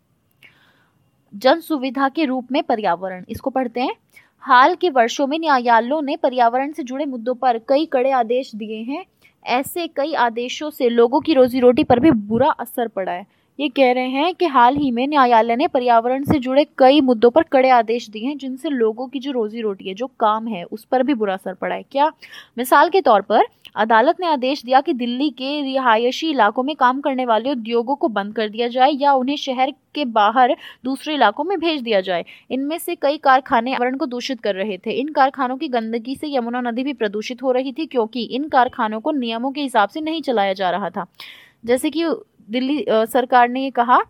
जन सुविधा के रूप में पर्यावरण, इसको पढ़ते हैं। हाल के वर्षों में न्यायालयों ने पर्यावरण से जुड़े मुद्दों पर कई कड़े आदेश दिए हैं। ऐसे कई आदेशों से लोगों की रोजी रोटी पर भी बुरा असर पड़ा है। ये कह रहे हैं कि हाल ही में न्यायालय ने पर्यावरण से जुड़े कई मुद्दों पर कड़े आदेश दिए हैं जिनसे लोगों की जो रोजी रोटी है, जो काम है, उस पर भी बुरा असर पड़ा है। क्या? मिसाल के तौर पर अदालत ने आदेश दिया कि दिल्ली के रिहायशी इलाकों में काम करने वाले उद्योगों को बंद कर दिया जाए या उन्हें शहर के बाहर दूसरे इलाकों में भेज दिया जाए। इनमें से कई कारखाने पर्यावरण को दूषित कर रहे थे। इन कारखानों की गंदगी से यमुना नदी भी प्रदूषित हो रही थी क्योंकि इन कारखानों को नियमों के हिसाब से नहीं चलाया जा रहा था। जैसे कि दिल्ली आ, सरकार ने ये कहा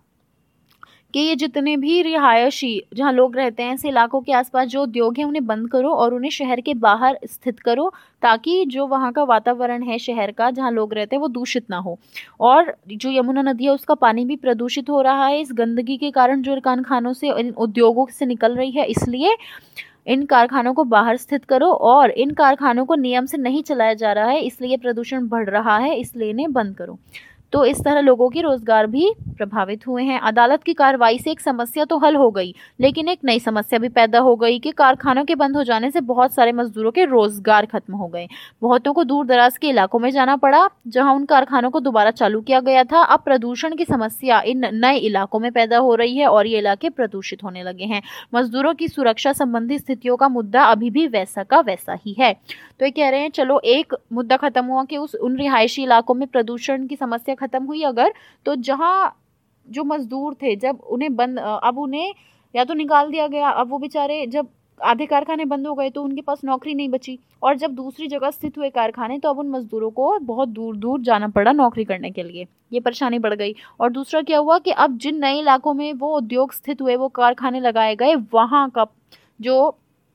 कि ये जितने भी रिहायशी जहाँ लोग रहते हैं ऐसे इलाकों के आसपास जो उद्योग हैं उन्हें बंद करो और उन्हें शहर के बाहर स्थित करो ताकि जो वहाँ का वातावरण है शहर का जहाँ लोग रहते हैं वो दूषित ना हो। और जो यमुना नदी है उसका पानी भी प्रदूषित हो रहा है इस गंदगी के कारण जो कारखानों से, इन उद्योगों से निकल रही है, इसलिए इन कारखानों को बाहर स्थित करो। और इन कारखानों को नियम से नहीं चलाया जा रहा है इसलिए प्रदूषण बढ़ रहा है, इसलिए इन्हें बंद करो। तो इस तरह लोगों के रोजगार भी प्रभावित हुए हैं। अदालत की कार्रवाई से एक समस्या तो हल हो गई, लेकिन एक नई समस्या भी पैदा हो गई कि कारखानों के बंद हो जाने से बहुत सारे मजदूरों के रोजगार खत्म हो गए। बहुतों को दूर दराज के इलाकों में जाना पड़ा जहां उन कारखानों को दोबारा चालू किया गया था। अब प्रदूषण की समस्या इन नए इलाकों में पैदा हो रही है और ये इलाके प्रदूषित होने लगे हैं। मजदूरों की सुरक्षा संबंधी स्थितियों का मुद्दा अभी भी वैसा का वैसा ही है। तो ये कह रहे हैं चलो एक मुद्दा खत्म हुआ कि उस उन रिहायशी इलाकों में प्रदूषण की समस्या खत्म हुई अगर, तो जहाँ जो मजदूर थे जब उन्हें बंद, अब उन्हें या तो निकाल दिया गया, अब वो बेचारे जब आधे कारखाने बंद हो गए तो उनके पास नौकरी नहीं बची, और जब दूसरी जगह स्थित हुए कारखाने तो अब उन मजदूरों को बहुत दूर दूर जाना पड़ा नौकरी करने के लिए। ये परेशानी बढ़ गई। और दूसरा क्या हुआ कि अब जिन नए इलाकों में वो उद्योग स्थित हुए, वो कारखाने लगाए गए, वहाँ का जो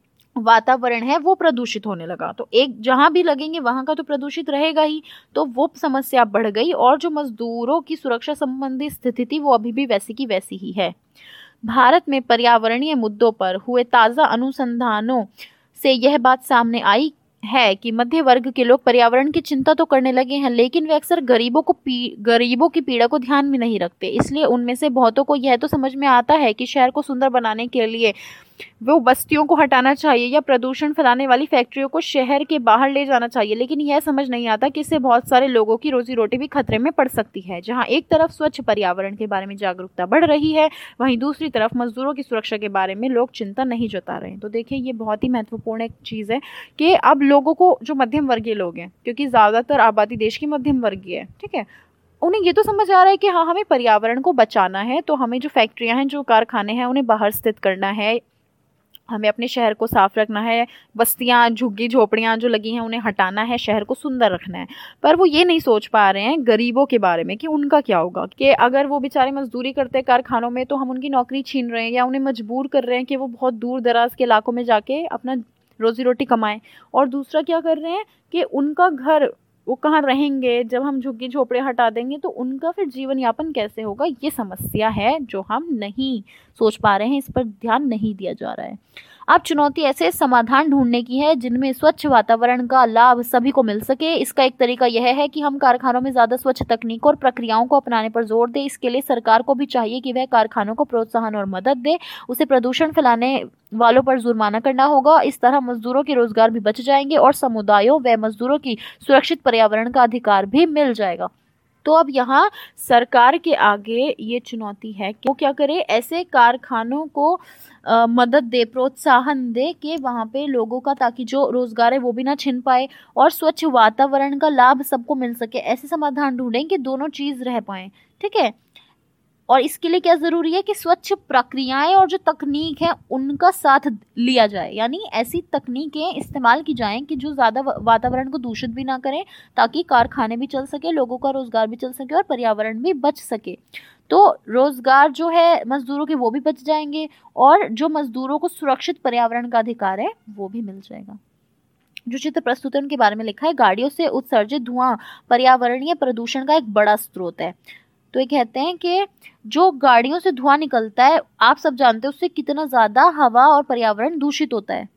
वातावरण है वो प्रदूषित होने लगा। तो एक जहां भी लगेंगे वहां का तो प्रदूषित रहेगा ही, तो वो समस्या बढ़ गई। और जो मजदूरों की सुरक्षा संबंधी स्थिति थी वो अभी भी वैसी की वैसी ही है। भारत में पर्यावरणीय मुद्दों पर हुए ताज़ा अनुसंधानों से यह बात सामने आई है कि मध्य वर्ग के लोग पर्यावरण की चिंता तो करने लगे हैं, लेकिन वे अक्सर गरीबों को पी गरीबों की पीड़ा को ध्यान में नहीं रखते। इसलिए उनमें से बहुतों को यह तो समझ में आता है कि शहर को सुंदर बनाने के लिए वो बस्तियों को हटाना चाहिए या प्रदूषण फैलाने वाली फैक्ट्रियों को शहर के बाहर ले जाना चाहिए, लेकिन यह समझ नहीं आता कि इससे बहुत सारे लोगों की रोजी रोटी भी खतरे में पड़ सकती है। जहां एक तरफ स्वच्छ पर्यावरण के बारे में जागरूकता बढ़ रही है, वहीं दूसरी तरफ मजदूरों की सुरक्षा के बारे में लोग चिंता नहीं जता रहे हैं। तो देखिए, ये बहुत ही महत्वपूर्ण एक चीज़ है कि अब लोगों को, जो मध्यम वर्गीय लोग हैं, क्योंकि ज़्यादातर आबादी देश की मध्यम वर्गीय है, ठीक है, उन्हें ये तो समझ आ रहा है कि हाँ, हमें पर्यावरण को बचाना है, तो हमें जो फैक्ट्रियाँ हैं, जो कारखाने हैं, उन्हें बाहर स्थित करना है, हमें अपने शहर को साफ रखना है, बस्तियां, झुग्गी झोपड़ियां जो लगी हैं उन्हें हटाना है, शहर को सुंदर रखना है। पर वो ये नहीं सोच पा रहे हैं गरीबों के बारे में कि उनका क्या होगा, कि अगर वो बेचारे मजदूरी करते हैं कारखानों में तो हम उनकी नौकरी छीन रहे हैं या उन्हें मजबूर कर रहे हैं कि वो बहुत दूर दराज के इलाकों में जाके अपना रोजी रोटी कमाएं। और दूसरा क्या कर रहे हैं कि उनका घर, वो कहाँ रहेंगे जब हम झुग्गी झोपड़े हटा देंगे, तो उनका फिर जीवन यापन कैसे होगा। ये समस्या है जो हम नहीं सोच पा रहे हैं, इस पर ध्यान नहीं दिया जा रहा है। अब चुनौती ऐसे समाधान ढूंढने की है जिनमें स्वच्छ वातावरण का लाभ सभी को मिल सके। इसका एक तरीका यह है कि हम कारखानों में ज्यादा स्वच्छ तकनीक और प्रक्रियाओं को अपनाने पर जोर दें। इसके लिए सरकार को भी चाहिए कि वह कारखानों को प्रोत्साहन और मदद दे। उसे प्रदूषण फैलाने वालों पर जुर्माना करना होगा। इस तरह मजदूरों के रोजगार भी बच जाएंगे और समुदायों व मजदूरों की सुरक्षित पर्यावरण का अधिकार भी मिल जाएगा। तो अब यहाँ सरकार के आगे ये चुनौती है कि वो क्या करे, ऐसे कारखानों को आ, मदद दे, प्रोत्साहन दे कि वहाँ पे लोगों का, ताकि जो रोजगार है वो भी ना छिन पाए और स्वच्छ वातावरण का लाभ सबको मिल सके। ऐसे समाधान ढूंढें कि दोनों चीज रह पाए। ठीक है। और इसके लिए क्या जरूरी है कि स्वच्छ प्रक्रियाएं और जो तकनीक है उनका साथ लिया जाए, यानी ऐसी तकनीकें इस्तेमाल की जाएं कि जो ज़्यादा वातावरण को दूषित भी ना करें, ताकि कारखाने भी चल सके, लोगों का रोजगार भी चल सके और पर्यावरण भी बच सके। तो रोजगार जो है मजदूरों के वो भी बच जाएंगे और जो मजदूरों को सुरक्षित पर्यावरण का अधिकार है वो भी मिल जाएगा। जो चित्र प्रस्तुत है उनके बारे में लिखा है, गाड़ियों से उत्सर्जित धुआं पर्यावरणीय प्रदूषण का एक बड़ा स्रोत है। तो ये कहते हैं कि जो गाड़ियों से धुआं निकलता है, आप सब जानते हैं उससे कितना ज्यादा हवा और पर्यावरण दूषित होता है।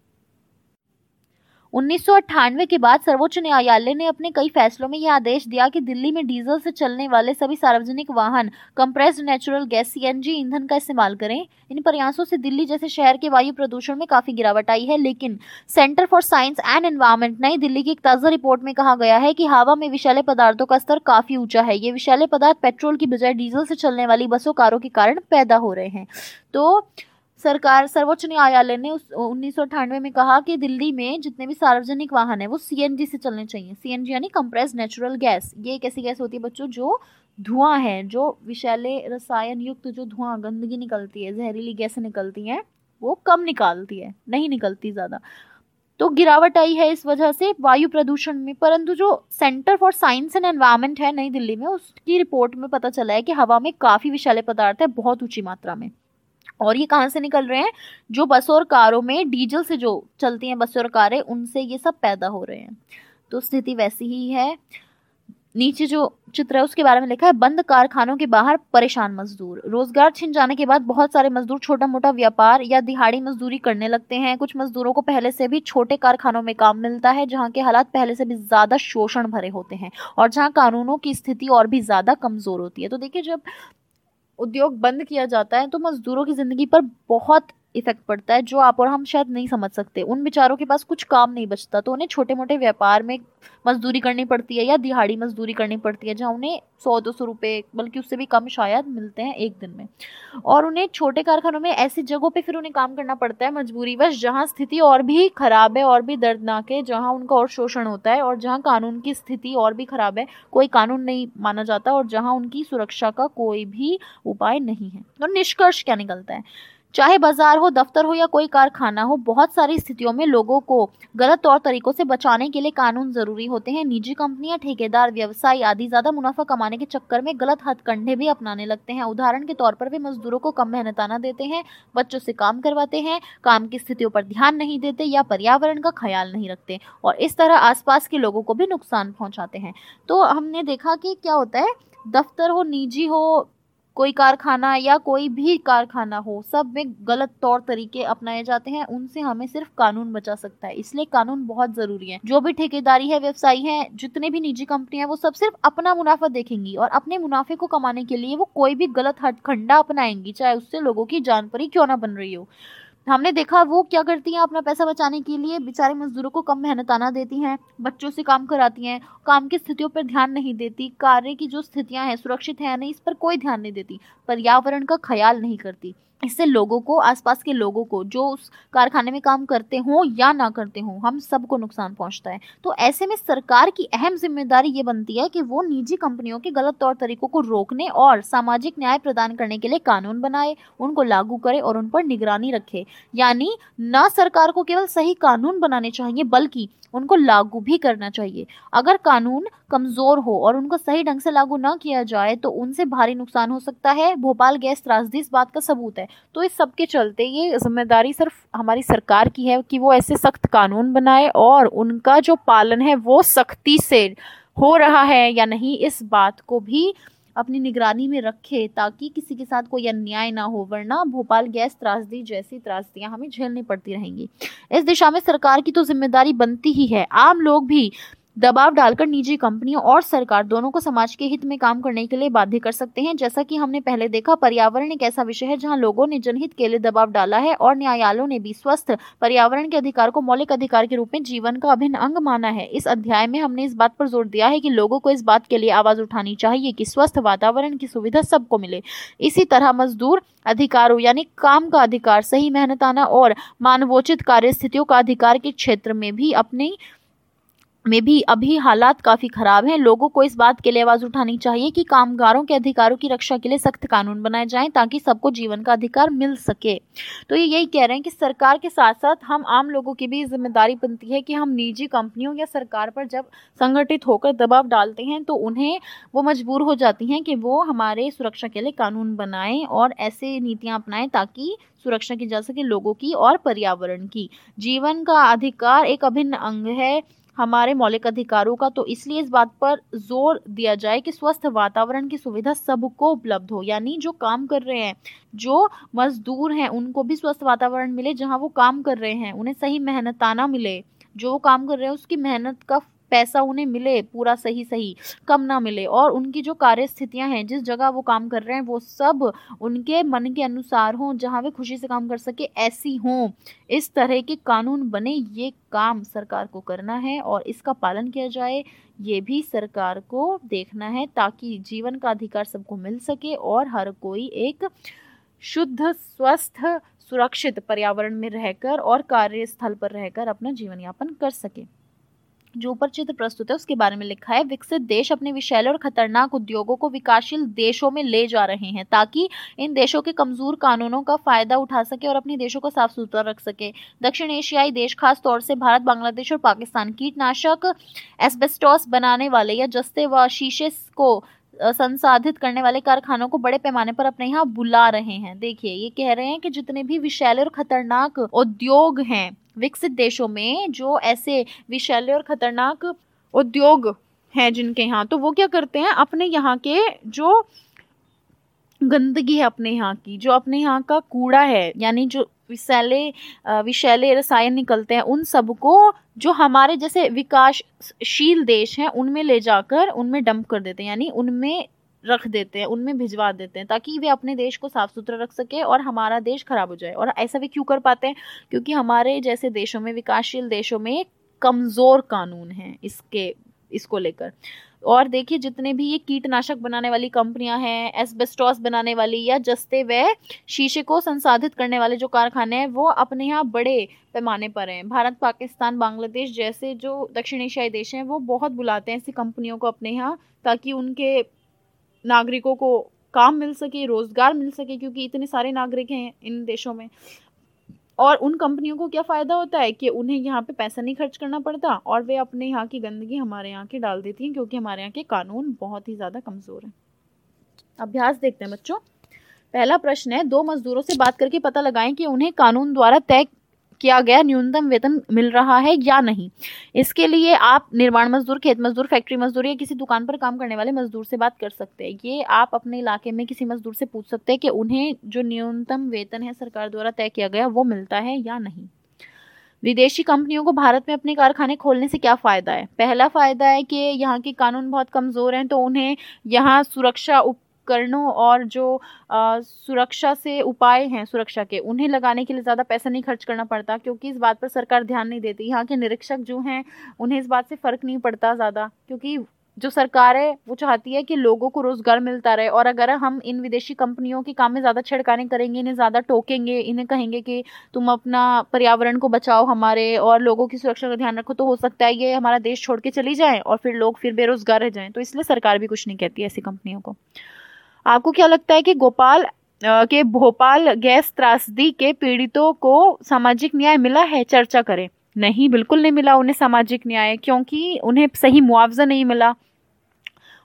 उन्नीस सौ अट्ठानवे के बाद सर्वोच्च न्यायालय ने अपने कई फैसलों में यह आदेश दिया कि दिल्ली में डीजल से चलने वाले सभी सार्वजनिक वाहन कंप्रेस्ड नेचुरल गैस सीएनजी ईंधन का इस्तेमाल करें। इन प्रयासों से दिल्ली जैसे शहर के वायु प्रदूषण में काफी गिरावट आई है, लेकिन Centre for Science and Environment Nai Delhi की एक ताजा रिपोर्ट में कहा गया है कि हवा में विषैले पदार्थों का स्तर काफी ऊंचा है। ये विषैले पदार्थ पेट्रोल की बजाय डीजल से चलने वाली बसों, कारों के कारण पैदा हो रहे हैं। तो सरकार सर्वोच्च न्यायालय ने उस उन्नीस सौ अट्ठानवे में कहा कि दिल्ली में जितने भी सार्वजनिक वाहन है वो सीएनजी से चलने चाहिए। सीएनजी यानी कंप्रेस्ड नेचुरल गैस। ये एक ऐसी गैस होती है बच्चों जो धुआं है, जो विषैले रसायन युक्त जो धुआं, गंदगी निकलती है, जहरीली गैसें निकलती हैं, वो कम निकालती है, नहीं निकलती ज्यादा। तो गिरावट आई है इस वजह से वायु प्रदूषण में। परंतु जो Centre for Science and Environment है नई दिल्ली में, उसकी रिपोर्ट में पता चला है कि हवा में काफी विषैले पदार्थ है, बहुत ऊंची मात्रा में। और ये कहाँ से निकल रहे हैं? जो बसों और कारों में डीजल से जो चलती हैं बसें और कारें, उनसे ये सब पैदा हो रहे हैं। तो स्थिति वैसी ही है। नीचे जो चित्र है उसके बारे में लिखा है, बंद कारखानों के बाहर परेशान मजदूर। रोजगार छिन जाने के बाद बहुत सारे मजदूर छोटा मोटा व्यापार या दिहाड़ी मजदूरी करने लगते हैं। कुछ मजदूरों को पहले से भी छोटे कारखानों में काम मिलता है, जहां के हालात पहले से भी ज्यादा शोषण भरे होते हैं और जहां कानूनों की स्थिति और भी ज्यादा कमजोर होती है। तो देखिए, जब उद्योग बंद किया जाता है तो मजदूरों की जिंदगी पर बहुत इफेक्ट पड़ता है, जो आप और हम शायद नहीं समझ सकते। उन बेचारों के पास कुछ काम नहीं बचता, तो उन्हें छोटे मोटे व्यापार में मजदूरी करनी पड़ती है या दिहाड़ी मजदूरी करनी पड़ती है, जहाँ उन्हें सौ दो सौ रुपये बल्कि उससे भी कम शायद मिलते हैं एक दिन में। और उन्हें छोटे कारखानों में ऐसी जगहों पे फिर उन्हें काम करना पड़ता है मजबूरीवश, जहाँ स्थिति और भी खराब है और भी दर्दनाक है, जहाँ उनका और शोषण होता है और जहाँ कानून की स्थिति और भी खराब है, कोई कानून नहीं माना जाता और जहाँ उनकी सुरक्षा का कोई भी उपाय नहीं है। तो निष्कर्ष क्या निकलता है? चाहे बाजार हो, दफ्तर हो या कोई कारखाना हो, बहुत सारी स्थितियों में लोगों को गलत तौर तरीकों से बचाने के लिए कानून जरूरी होते हैं। निजी कंपनियां, ठेकेदार, व्यवसायी आदि ज्यादा मुनाफा कमाने के चक्कर में गलत हथकंडे भी अपनाने लगते हैं। उदाहरण के तौर पर वे मजदूरों को कम मेहनताना देते हैं, बच्चों से काम करवाते हैं, काम की स्थितियों पर ध्यान नहीं देते या पर्यावरण का ख्याल नहीं रखते और इस तरह आसपास के लोगों को भी नुकसान पहुंचाते हैं। तो हमने देखा कि क्या होता है, दफ्तर हो, निजी हो, कोई कारखाना या कोई भी कारखाना हो, सब में गलत तौर तरीके अपनाए जाते हैं। उनसे हमें सिर्फ कानून बचा सकता है, इसलिए कानून बहुत जरूरी है। जो भी ठेकेदारी है, व्यवसायी है, जितने भी निजी कंपनियां, वो सब सिर्फ अपना मुनाफा देखेंगी और अपने मुनाफे को कमाने के लिए वो कोई भी गलत हथकंडा अपनाएंगी, चाहे उससे लोगों की जान पर ही क्यों ना बन रही हो। हमने देखा वो क्या करती हैं, अपना पैसा बचाने के लिए बेचारे मजदूरों को कम मेहनताना देती हैं, बच्चों से काम कराती हैं, काम की स्थितियों पर ध्यान नहीं देती, कार्य की जो स्थितियां हैं सुरक्षित है नहीं, इस पर कोई ध्यान नहीं देती, पर्यावरण का ख्याल नहीं करती। इससे लोगों को, आसपास के लोगों को, जो उस कारखाने में काम करते हों या ना करते हों, हम सबको नुकसान पहुंचता है। तो ऐसे में सरकार की अहम जिम्मेदारी ये बनती है कि वो निजी कंपनियों के गलत तौर तरीकों को रोकने और सामाजिक न्याय प्रदान करने के लिए कानून बनाए, उनको लागू करे और उन पर निगरानी रखे। यानी न सरकार को केवल सही कानून बनाने चाहिए बल्कि उनको लागू भी करना चाहिए। अगर कानून कमजोर हो और उनको सही ढंग से लागू ना किया जाए तो उनसे भारी नुकसान हो सकता है। भोपाल गैस त्रासदी इस बात का सबूत है। तो इस सब के चलते ये जिम्मेदारी सिर्फ हमारी सरकार की है कि वो ऐसे सख्त कानून बनाए और उनका जो पालन है वो सख्ती से हो रहा है या नहीं, इस बात को भी अपनी निगरानी में रखे ताकि किसी के साथ कोई अन्याय ना हो, वरना भोपाल गैस त्रासदी जैसी त्रासदियां हमें झेलनी पड़ती रहेंगी। इस दिशा में सरकार की तो जिम्मेदारी बनती ही है। आम लोग भी दबाव डालकर निजी कंपनियों और सरकार दोनों को समाज के हित में काम करने के लिए बाध्य कर सकते हैं। जैसा कि हमने पहले देखा, पर्यावरण एक ऐसा विषय है जहां लोगों ने जनहित के लिए दबाव डाला है और न्यायालयों ने भी स्वस्थ पर्यावरण के अधिकार को मौलिक अधिकार के रूप में जीवन का अभिन्न अंग माना है। इस अध्याय में हमने इस बात पर जोर दिया है कि लोगों को इस बात के लिए आवाज उठानी चाहिए कि स्वस्थ वातावरण की सुविधा सबको मिले। इसी तरह मजदूर अधिकारों यानी काम का अधिकार, सही मेहनताना और मानवोचित कार्य स्थितियों का अधिकार के क्षेत्र में भी अपनी में भी अभी हालात काफी खराब हैं। लोगों को इस बात के लिए आवाज उठानी चाहिए कि कामगारों के अधिकारों की रक्षा के लिए सख्त कानून बनाए जाएं ताकि सबको जीवन का अधिकार मिल सके। तो ये यही कह रहे हैं कि सरकार के साथ साथ हम आम लोगों की भी जिम्मेदारी बनती है कि हम निजी कंपनियों या सरकार पर जब संगठित होकर दबाव डालते हैं तो उन्हें वो मजबूर हो जाती हैं कि वो हमारे सुरक्षा के लिए कानून बनाएं और ऐसे नीतियां अपनाएं ताकि सुरक्षा की जा सके लोगों की और पर्यावरण की। जीवन का अधिकार एक अभिन्न अंग है हमारे मौलिक अधिकारों का, तो इसलिए इस बात पर जोर दिया जाए कि स्वस्थ वातावरण की सुविधा सबको उपलब्ध हो। यानी जो काम कर रहे हैं, जो मजदूर हैं, उनको भी स्वस्थ वातावरण मिले जहां वो काम कर रहे हैं, उन्हें सही मेहनताना मिले, जो वो काम कर रहे हैं उसकी मेहनत का पैसा उन्हें मिले पूरा सही सही, कम ना मिले, और उनकी जो कार्य स्थितियां हैं, जिस जगह वो काम कर रहे हैं, वो सब उनके मन के अनुसार हों, जहां वे खुशी से काम कर सके ऐसी हों। इस तरह के कानून बने, ये काम सरकार को करना है और इसका पालन किया जाए, ये भी सरकार को देखना है ताकि जीवन का अधिकार सबको मिल सके और हर कोई एक शुद्ध, स्वस्थ, सुरक्षित पर्यावरण में रहकर और कार्यस्थल पर रहकर अपना जीवन यापन कर सके। जो ऊपर चित्र प्रस्तुत है उसके बारे में लिखा है, विकसित देश अपने विषैले और खतरनाक उद्योगों को विकासशील देशों में ले जा रहे हैं ताकि इन देशों के कमजोर कानूनों का फायदा उठा सके और अपने देशों को साफ सुथरा रख सके। दक्षिण एशियाई देश, खास तौर से भारत, बांग्लादेश और पाकिस्तान, कीटनाशक, एस्बेस्टॉस बनाने वाले या जस्ते व शीशे को संसाधित करने वाले कारखानों को बड़े पैमाने पर अपने यहाँ बुला रहे हैं। देखिए, ये कह रहे हैं कि जितने भी विषैले और खतरनाक उद्योग हैं विकसित देशों में, जो ऐसे विषैले और खतरनाक उद्योग हैं जिनके यहाँ, तो वो क्या करते हैं, अपने यहाँ के जो गंदगी है, अपने यहाँ की जो अपने यहाँ का कूड़ा है, यानी जो विषैले विषैले रसायन निकलते हैं, उन सबको जो हमारे जैसे विकासशील देश हैं उनमें ले जाकर उनमें डंप कर देते हैं, यानी उनमें रख देते हैं, उनमें भिजवा देते हैं ताकि वे अपने देश को साफ सुथरा रख सके और हमारा देश खराब हो जाए। और ऐसा वे क्यों कर पाते हैं? क्योंकि हमारे जैसे देशों में, विकासशील देशों में कमजोर कानून हैं इसके इसको लेकर। और देखिए, जितने भी ये कीटनाशक बनाने वाली कंपनियां हैं, एस्बेस्टॉस बनाने वाली या जस्ते व शीशे को संसाधित करने वाले जो कारखाने हैं, वो अपने यहाँ बड़े पैमाने पर हैं। भारत, पाकिस्तान, बांग्लादेश जैसे जो दक्षिण एशियाई देश हैं वो बहुत बुलाते हैं ऐसी कंपनियों को अपने यहाँ ताकि उनके नागरिकों को काम मिल सके, रोजगार मिल सके, क्योंकि इतने सारे नागरिक हैं इन देशों में। और उन कंपनियों को क्या फ़ायदा होता है कि उन्हें यहाँ पे पैसा नहीं खर्च करना पड़ता और वे अपने यहाँ की गंदगी हमारे यहाँ की डाल देती हैं, क्योंकि हमारे यहाँ के कानून बहुत ही ज़्यादा कमज़ोर हैं। अभ्यास देखते हैं बच्चों। पहला प्रश्न है, दो मजदूरों से बात करके पता लगाएं कि उन्हें कानून द्वारा तय किया गया न्यूनतम वेतन मिल रहा है या नहीं। इसके लिए आप निर्माण मजदूर, खेत मजदूर, फैक्ट्री मजदूर या किसी दुकान पर काम करने वाले मजदूर से बात कर सकते हैं। ये आप अपने इलाके में किसी मजदूर से पूछ सकते हैं कि उन्हें जो न्यूनतम वेतन है सरकार द्वारा तय किया गया वो मिलता है या नहीं। विदेशी कंपनियों को भारत में अपने कारखाने खोलने से क्या फ़ायदा है? पहला फ़ायदा है कि यहाँ के कानून बहुत कमज़ोर हैं, तो उन्हें यहाँ सुरक्षा उपकरणों और जो आ, सुरक्षा से उपाय हैं सुरक्षा के, उन्हें लगाने के लिए ज़्यादा पैसा नहीं खर्च करना पड़ता, क्योंकि इस बात पर सरकार ध्यान नहीं देती। यहाँ के निरीक्षक जो हैं उन्हें इस बात से फ़र्क नहीं पड़ता ज़्यादा, क्योंकि जो सरकार है वो चाहती है कि लोगों को रोज़गार मिलता रहे। और अगर हम इन विदेशी कंपनियों के काम में ज़्यादा छेड़खानी करेंगे, इन्हें ज़्यादा टोकेंगे, इन्हें कहेंगे कि तुम अपना पर्यावरण को बचाओ हमारे और लोगों की सुरक्षा का ध्यान रखो, तो हो सकता है ये हमारा देश छोड़ के चली जाएँ और फिर लोग फिर बेरोज़गार रह जाएँ। तो इसलिए सरकार भी कुछ नहीं कहती ऐसी कंपनियों को। आपको क्या लगता है कि गोपाल के भोपाल गैस त्रासदी के पीड़ितों को सामाजिक न्याय मिला है? चर्चा करें। नहीं, बिल्कुल नहीं मिला उन्हें सामाजिक न्याय, क्योंकि उन्हें सही मुआवजा नहीं मिला।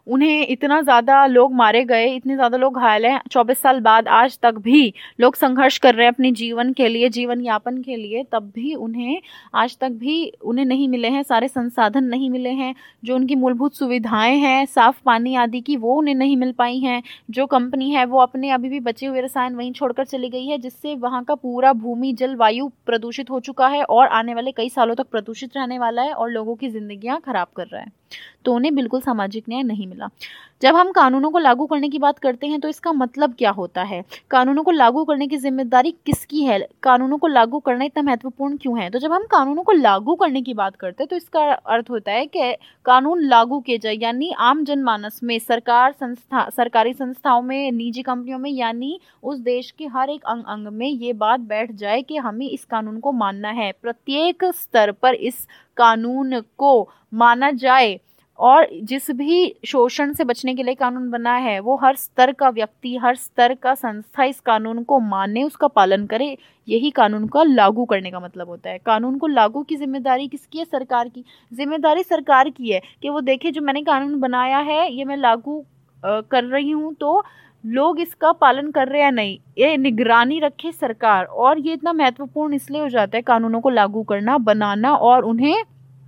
उन्हें इतना ज़्यादा लोग मारे गए, इतने ज़्यादा लोग घायल हैं, चौबीस साल बाद आज तक भी लोग संघर्ष कर रहे हैं अपने जीवन के लिए, जीवन यापन के लिए, तब भी उन्हें आज तक भी उन्हें नहीं मिले हैं सारे संसाधन, नहीं मिले हैं जो उनकी मूलभूत सुविधाएं हैं, साफ पानी आदि की, वो उन्हें नहीं मिल पाई हैं। जो कंपनी है वो अपने अभी भी बचे हुए रसायन वहीं छोड़कर चली गई है, जिससे वहाँ का पूरा भूमि जल वायु प्रदूषित हो चुका है और आने वाले कई सालों तक प्रदूषित रहने वाला है और लोगों की जिंदगियां खराब कर रहा है। तो उन्हें बिल्कुल सामाजिक न्याय नहीं मिला। जब हम कानूनों को लागू करने की बात करते हैं तो इसका मतलब क्या होता है? कानूनों को लागू करने की जिम्मेदारी किसकी है? कानूनों को लागू करना इतना महत्वपूर्ण क्यों है? तो जब हम कानूनों को लागू करने की बात करते हैं तो इसका अर्थ होता है कि कानून लागू किए जाए, यानी आम जनमानस में, सरकार संस्था सरकारी संस्थाओं में, निजी कंपनियों में, यानी उस देश के हर एक अंग अंग में ये बात बैठ जाए कि हमें इस कानून को मानना है। प्रत्येक स्तर पर इस कानून को माना जाए और जिस भी शोषण से बचने के लिए कानून बना है वो हर स्तर का व्यक्ति, हर स्तर का संस्था इस कानून को माने, उसका पालन करे। यही कानून का लागू करने का मतलब होता है। कानून को लागू की जिम्मेदारी किसकी है? सरकार की। जिम्मेदारी सरकार की है कि वो देखे जो मैंने कानून बनाया है ये मैं लागू कर रही हूँ तो लोग इसका पालन कर रहे हैं या नहीं, ये निगरानी रखे सरकार। और ये इतना महत्वपूर्ण इसलिए हो जाता है कानूनों को लागू करना, बनाना और उन्हें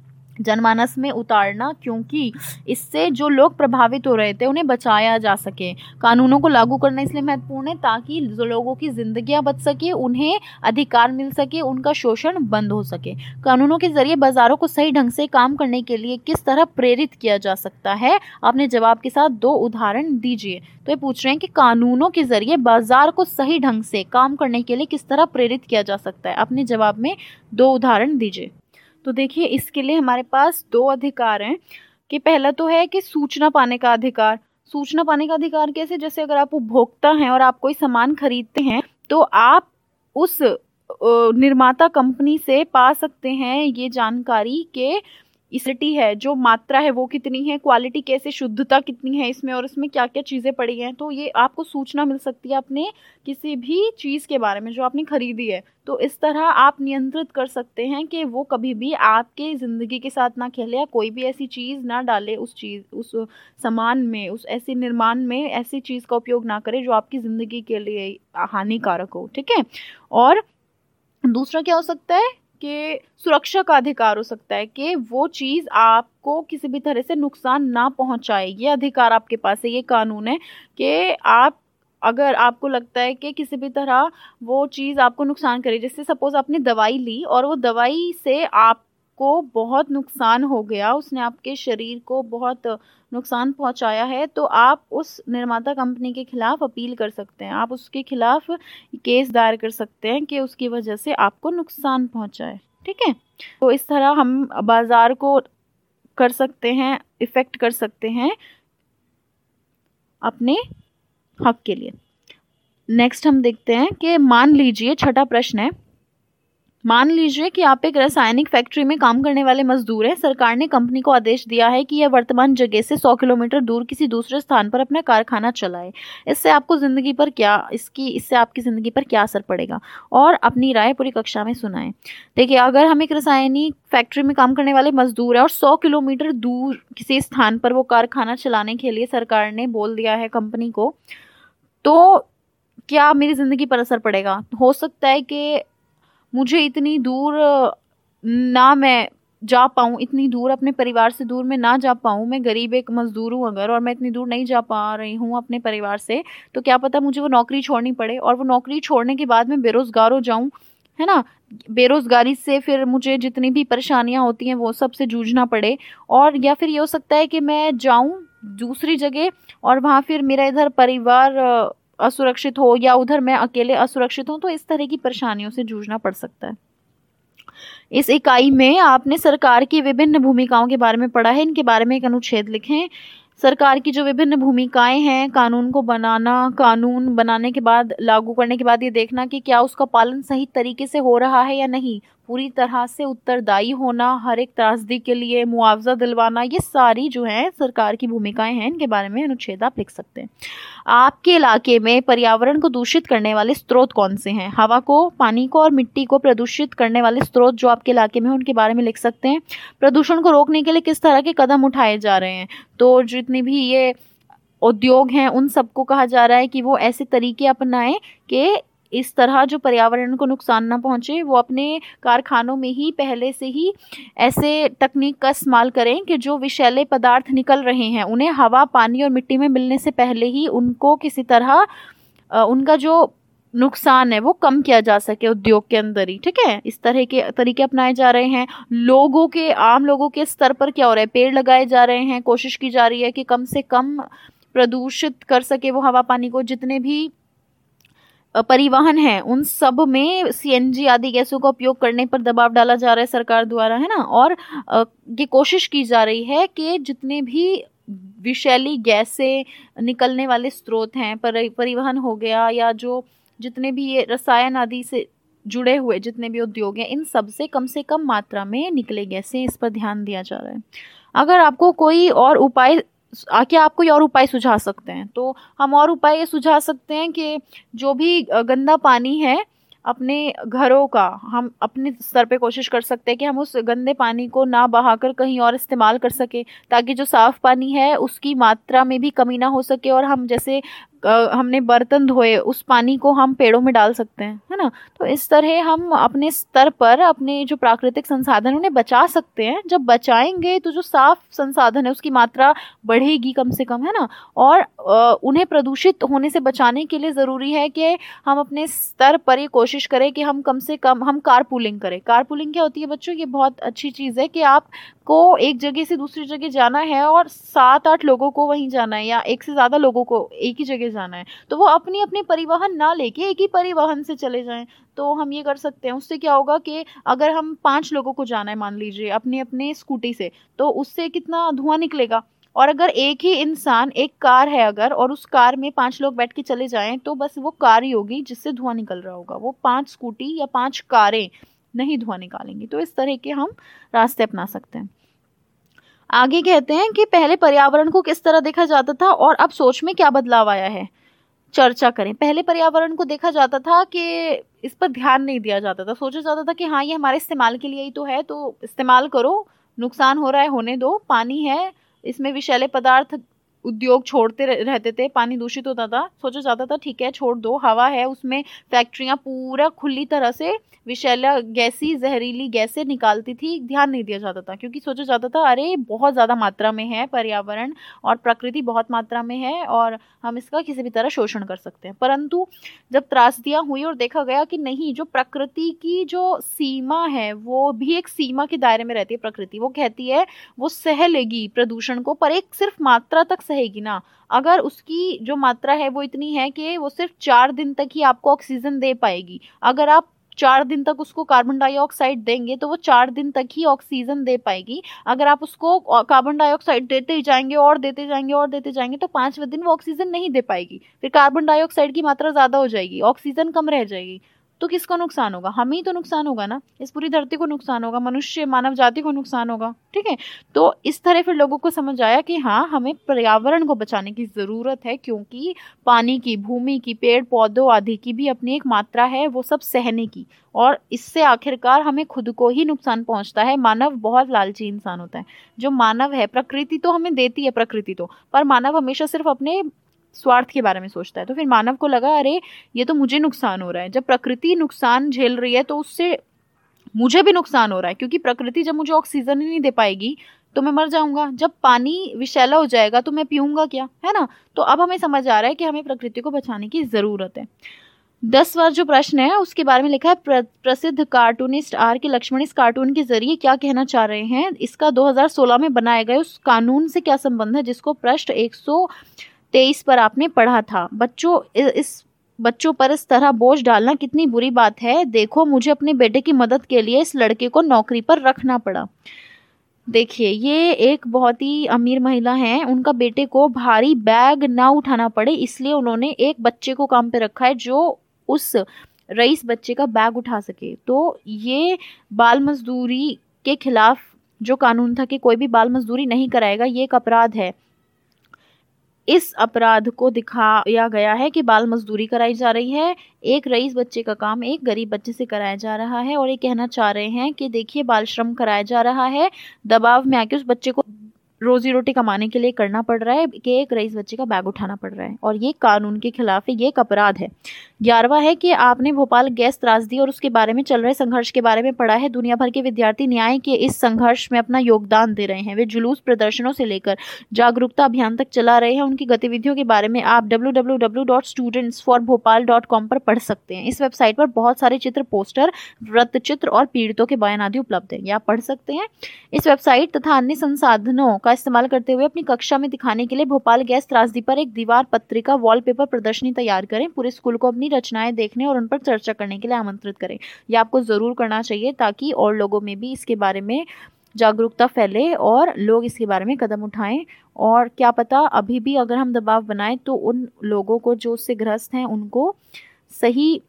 जनमानस में उतारना, क्योंकि इससे जो लोग प्रभावित हो रहे थे उन्हें बचाया जा सके। कानूनों को लागू करना इसलिए महत्वपूर्ण है ताकि जो लोगों की जिंदगियां बच सके, उन्हें अधिकार मिल सके, उनका शोषण बंद हो सके। कानूनों के जरिए बाजारों को सही ढंग से काम करने के लिए किस तरह प्रेरित किया जा सकता है? अपने जवाब के साथ दो उदाहरण दीजिए। तो ये पूछ रहे हैं कि कानूनों के जरिए बाजार को सही ढंग से काम करने के लिए किस तरह प्रेरित किया जा सकता है? अपने जवाब में दो उदाहरण दीजिए। तो देखिए, इसके लिए हमारे पास दो अधिकार हैं कि पहला तो है कि सूचना पाने का अधिकार। सूचना पाने का अधिकार कैसे? जैसे अगर आप उपभोक्ता हैं और आप कोई सामान खरीदते हैं तो आप उस निर्माता कंपनी से पा सकते हैं ये जानकारी के क्वालिटी है, जो मात्रा है वो कितनी है, क्वालिटी कैसे, शुद्धता कितनी है इसमें और इसमें क्या क्या चीज़ें पड़ी हैं। तो ये आपको सूचना मिल सकती है अपने किसी भी चीज़ के बारे में जो आपने खरीदी है। तो इस तरह आप नियंत्रित कर सकते हैं कि वो कभी भी आपके ज़िंदगी के साथ ना खेले या कोई भी ऐसी चीज़ ना डाले उस चीज़ उस सामान में, उस ऐसे निर्माण में ऐसी चीज़ का उपयोग ना करे जो आपकी ज़िंदगी के लिए हानिकारक हो। ठीक है। और दूसरा क्या हो सकता है कि सुरक्षा का अधिकार हो सकता है कि वो चीज़ आपको किसी भी तरह से नुकसान ना पहुंचाए। ये अधिकार आपके पास है, ये कानून है कि आप अगर आपको लगता है कि किसी भी तरह वो चीज़ आपको नुकसान करे, जैसे सपोज आपने दवाई ली और वो दवाई से आपको बहुत नुकसान हो गया, उसने आपके शरीर को बहुत नुकसान पहुंचाया है, तो आप उस निर्माता कंपनी के खिलाफ अपील कर सकते हैं, आप उसके खिलाफ केस दायर कर सकते हैं कि उसकी वजह से आपको नुकसान पहुंचाए। ठीक है। तो इस तरह हम बाजार को कर सकते हैं, इफेक्ट कर सकते हैं अपने हक के लिए। नेक्स्ट हम देखते हैं कि मान लीजिए, छठा प्रश्न है, मान लीजिए कि आप एक रासायनिक फैक्ट्री में काम करने वाले मजदूर हैं। सरकार ने कंपनी को आदेश दिया है कि यह वर्तमान जगह से सौ किलोमीटर दूर किसी दूसरे स्थान पर अपना कारखाना चलाए। इससे आपको जिंदगी पर क्या इसकी इससे आपकी जिंदगी पर क्या असर पड़ेगा? और अपनी राय पूरी कक्षा में सुनाएं। देखिए, अगर हम एक रासायनिक फैक्ट्री में काम करने वाले मजदूर हैं और सौ किलोमीटर दूर किसी स्थान पर वो कारखाना चलाने के लिए सरकार ने बोल दिया है कंपनी को, तो क्या मेरी जिंदगी पर असर पड़ेगा? हो सकता है कि मुझे इतनी दूर ना मैं जा पाऊँ, इतनी दूर अपने परिवार से दूर मैं ना जा पाऊँ। मैं गरीब एक मज़दूर हूँ अगर, और मैं इतनी दूर नहीं जा पा रही हूँ अपने परिवार से, तो क्या पता मुझे वो नौकरी छोड़नी पड़े और वो नौकरी छोड़ने के बाद मैं बेरोज़गार हो जाऊँ, है ना। बेरोज़गारी से फिर मुझे जितनी भी परेशानियाँ होती हैं वो सब से जूझना पड़े। और या फिर ये हो सकता है कि मैं जाऊँ दूसरी जगह और वहाँ फिर मेरा इधर परिवार असुरक्षित हो या उधर मैं अकेले असुरक्षित हूँ, तो इस तरह की परेशानियों से जूझना पड़ सकता है। इस इकाई में आपने सरकार की विभिन्न भूमिकाओं के बारे में पढ़ा है। इनके बारे में एक अनुच्छेद लिखें। सरकार की जो विभिन्न भूमिकाएं हैं, कानून को बनाना, कानून बनाने के बाद लागू करने के बाद ये देखना कि क्या उसका पालन सही तरीके से हो रहा है या नहीं, पूरी तरह से उत्तरदायी होना, हर एक त्रासदी के लिए मुआवजा दिलवाना, ये सारी जो है सरकार की भूमिकाएं हैं। इनके बारे में अनुच्छेद आप लिख सकते हैं। आपके इलाके में पर्यावरण को दूषित करने वाले स्रोत कौन से हैं? हवा को, पानी को और मिट्टी को प्रदूषित करने वाले स्रोत जो आपके इलाके में हैं उनके बारे में लिख सकते हैं। प्रदूषण को रोकने के लिए किस तरह के कदम उठाए जा रहे हैं? तो जितनी भी ये उद्योग हैं उन सबको कहा जा रहा है कि वो ऐसे तरीके अपनाएं कि इस तरह जो पर्यावरण को नुकसान ना पहुंचे। वो अपने कारखानों में ही पहले से ही ऐसे तकनीक का इस्तेमाल करें कि जो विषैले पदार्थ निकल रहे हैं उन्हें हवा, पानी और मिट्टी में मिलने से पहले ही उनको किसी तरह उनका जो नुकसान है वो कम किया जा सके उद्योग के अंदर ही। ठीक है, इस तरह के तरीके अपनाए जा रहे हैं। लोगों के, आम लोगों के स्तर पर क्या हो रहा है? पेड़ लगाए जा रहे हैं, कोशिश की जा रही है कि कम से कम प्रदूषित कर सके वो हवा पानी को। जितने भी परिवहन है उन सब में सीएनजी आदि गैसों का उपयोग करने पर दबाव डाला जा रहा है सरकार द्वारा, है ना। और ये कोशिश की जा रही है कि जितने भी विषैली गैसें निकलने वाले स्रोत हैं, पर, परिवहन हो गया या जो जितने भी ये रसायन आदि से जुड़े हुए जितने भी उद्योग हैं, इन सब से कम से कम मात्रा में निकले गैसें, इस पर ध्यान दिया जा रहा है। अगर आपको कोई और उपाय, क्या आप कोई और उपाय सुझा सकते हैं? तो हम और उपाय ये सुझा सकते हैं कि जो भी गंदा पानी है अपने घरों का, हम अपने स्तर पे कोशिश कर सकते हैं कि हम उस गंदे पानी को ना बहाकर कहीं और इस्तेमाल कर सके, ताकि जो साफ़ पानी है उसकी मात्रा में भी कमी ना हो सके। और हम जैसे हमने बर्तन धोए उस पानी को हम पेड़ों में डाल सकते हैं, है ना। तो इस तरह हम अपने स्तर पर अपने जो प्राकृतिक संसाधन उन्हें बचा सकते हैं। जब बचाएंगे तो जो साफ संसाधन है उसकी मात्रा बढ़ेगी कम से कम, है ना। और उन्हें प्रदूषित होने से बचाने के लिए ज़रूरी है कि हम अपने स्तर पर ये कोशिश करें कि हम कम से कम हम कारपूलिंग करें। कारपूलिंग क्या होती है बच्चों? ये बहुत अच्छी चीज़ है कि आप को एक जगह से दूसरी जगह जाना है और सात आठ लोगों को वहीं जाना है या एक से ज़्यादा लोगों को एक ही जगह जाना है, तो वो अपनी अपनी परिवहन ना लेके एक ही परिवहन से चले जाएं। तो हम ये कर सकते हैं। उससे क्या होगा कि अगर हम पांच लोगों को जाना है मान लीजिए अपने अपने स्कूटी से, तो उससे कितना धुआं निकलेगा। और अगर एक ही इंसान, एक कार है अगर, और उस कार में पांच लोग बैठ के चले जाएं, तो बस वो कार ही होगी जिससे धुआं निकल रहा होगा। वो पांच स्कूटी या पांच कारें नहीं धुआं निकालेंगी। तो इस तरह के हम रास्ते अपना सकते हैं। आगे कहते हैं कि पहले पर्यावरण को किस तरह देखा जाता था और अब सोच में क्या बदलाव आया है, चर्चा करें। पहले पर्यावरण को देखा जाता था कि इस पर ध्यान नहीं दिया जाता था, सोचा जाता था कि हाँ ये हमारे इस्तेमाल के लिए ही तो है, तो इस्तेमाल करो, नुकसान हो रहा है होने दो। पानी है, इसमें विषैले पदार्थ उद्योग छोड़ते रहते थे, पानी दूषित होता था, सोचा जाता था ठीक है छोड़ दो। हवा है, उसमें फैक्ट्रियां पूरा खुली तरह से विषैला गैसी जहरीली गैसें निकालती थी, ध्यान नहीं दिया जाता था, क्योंकि सोचा जाता था अरे बहुत ज़्यादा मात्रा में है पर्यावरण और प्रकृति बहुत मात्रा में है और हम इसका किसी भी तरह शोषण कर सकते हैं। परंतु जब त्रासदियाँ हुई और देखा गया कि नहीं, जो प्रकृति की जो सीमा है वो भी एक सीमा के दायरे में रहती है। प्रकृति वो कहती है वो सह लेगी प्रदूषण को, पर एक सिर्फ मात्रा तक सहेगी ना। अगर उसकी जो मात्रा है वो इतनी है कि वो सिर्फ चार दिन तक ही आपको ऑक्सीजन दे पाएगी, अगर आप चार दिन तक उसको कार्बन डाइऑक्साइड देंगे तो वो चार दिन तक ही ऑक्सीजन दे पाएगी। अगर आप उसको कार्बन डाइऑक्साइड देते ही जाएंगे और देते जाएंगे और देते जाएंगे तो पांचवें दिन वो ऑक्सीजन नहीं दे पाएगी, फिर कार्बन डाइऑक्साइड की मात्रा ज़्यादा हो जाएगी, ऑक्सीजन कम रह जाएगी। तो किसको नुकसान होगा? हमें ही तो नुकसान होगा ना, इस पूरी धरती को नुकसान होगा, मनुष्य मानव जाति को नुकसान होगा। ठीक है, तो इस तरह फिर लोगों को समझ आया कि हाँ हमें पर्यावरण को बचाने की ज़रूरत है, क्योंकि पानी की, भूमि की, पेड़ पौधों आदि की भी अपनी एक मात्रा है वो सब सहने की, और इससे आखिरकार हमें खुद को ही नुकसान पहुंचता है। मानव बहुत लालची इंसान होता है। जो मानव है, प्रकृति तो हमें देती है प्रकृति तो, पर मानव हमेशा सिर्फ अपने स्वार्थ के बारे में सोचता है। तो फिर मानव को लगा अरे ये तो मुझे नुकसान हो रहा है, जब प्रकृति नुकसान झेल रही है तो उससे मुझे भी नुकसान हो रहा है, क्योंकि प्रकृति जब मुझे ऑक्सीजन ही नहीं दे पाएगी तो मैं मर जाऊंगा, जब पानी विषैला हो जाएगा तो मैं पीऊंगा क्या, है ना। तो अब हमें समझ आ रहा है कि हमें प्रकृति को बचाने की ज़रूरत है। दसवां जो प्रश्न है उसके बारे में लिखा है प्र, प्रसिद्ध कार्टूनिस्ट आर के लक्ष्मण इस कार्टून के जरिए क्या कहना चाह रहे हैं, इसका दो हज़ार सोलह में बनाए गए उस कानून से क्या संबंध है जिसको पृष्ठ एक सौ तेईस पर आपने पढ़ा था। बच्चों इस बच्चों पर इस तरह बोझ डालना कितनी बुरी बात है। देखो मुझे अपने बेटे की मदद के लिए इस लड़के को नौकरी पर रखना पड़ा। देखिए ये एक बहुत ही अमीर महिला हैं, उनका बेटे को भारी बैग ना उठाना पड़े इसलिए उन्होंने एक बच्चे को काम पे रखा है जो उस रईस बच्चे का बैग उठा सके। तो ये बाल मजदूरी के खिलाफ जो कानून था कि कोई भी बाल मजदूरी नहीं कराएगा, ये एक अपराध है। इस अपराध को दिखाया गया है कि बाल मजदूरी कराई जा रही है, एक रईस बच्चे का काम एक गरीब बच्चे से कराया जा रहा है, और ये कहना चाह रहे हैं कि देखिए बाल श्रम कराया जा रहा है, दबाव में आके उस बच्चे को रोजी रोटी कमाने के लिए करना पड़ रहा है कि एक रईस बच्चे का बैग उठाना पड़ रहा है, और ये कानून के खिलाफ है, ये एक अपराध है। ग्यारहवां है कि आपने भोपाल गैस त्रासदी और उसके बारे में चल रहे संघर्ष के बारे में पढ़ा है। दुनिया भर के विद्यार्थी न्याय के इस संघर्ष में अपना योगदान दे रहे हैं। वे जुलूस, प्रदर्शनों से लेकर जागरूकता अभियान तक चला रहे हैं। उनकी गतिविधियों के बारे में आप W W W dot students for Bhopal dot com पर पढ़ सकते हैं। इस वेबसाइट पर बहुत सारे चित्र, पोस्टर, वृत्तचित्र और पीड़ितों के बयान आदि उपलब्ध है, ये आप पढ़ सकते हैं। इस वेबसाइट तथा अन्य संसाधनों का इस्तेमाल करते हुए अपनी कक्षा में दिखाने के लिए भोपाल गैस त्रासदी पर एक दीवार पत्रिका, वॉलपेपर प्रदर्शनी तैयार करें। पूरे स्कूल को अपनी रचनाएं देखने और उन पर चर्चा करने के लिए आमंत्रित करें। ये आपको जरूर करना चाहिए ताकि और लोगों में भी इसके बारे में जागरूकता फैले और लोग इसके बारे में कदम उठाएं। और क्या पता अभी भी अगर हम दबाव बनाएं तो उन लोगों को जो उससे ग्रस्त हैं उनको सही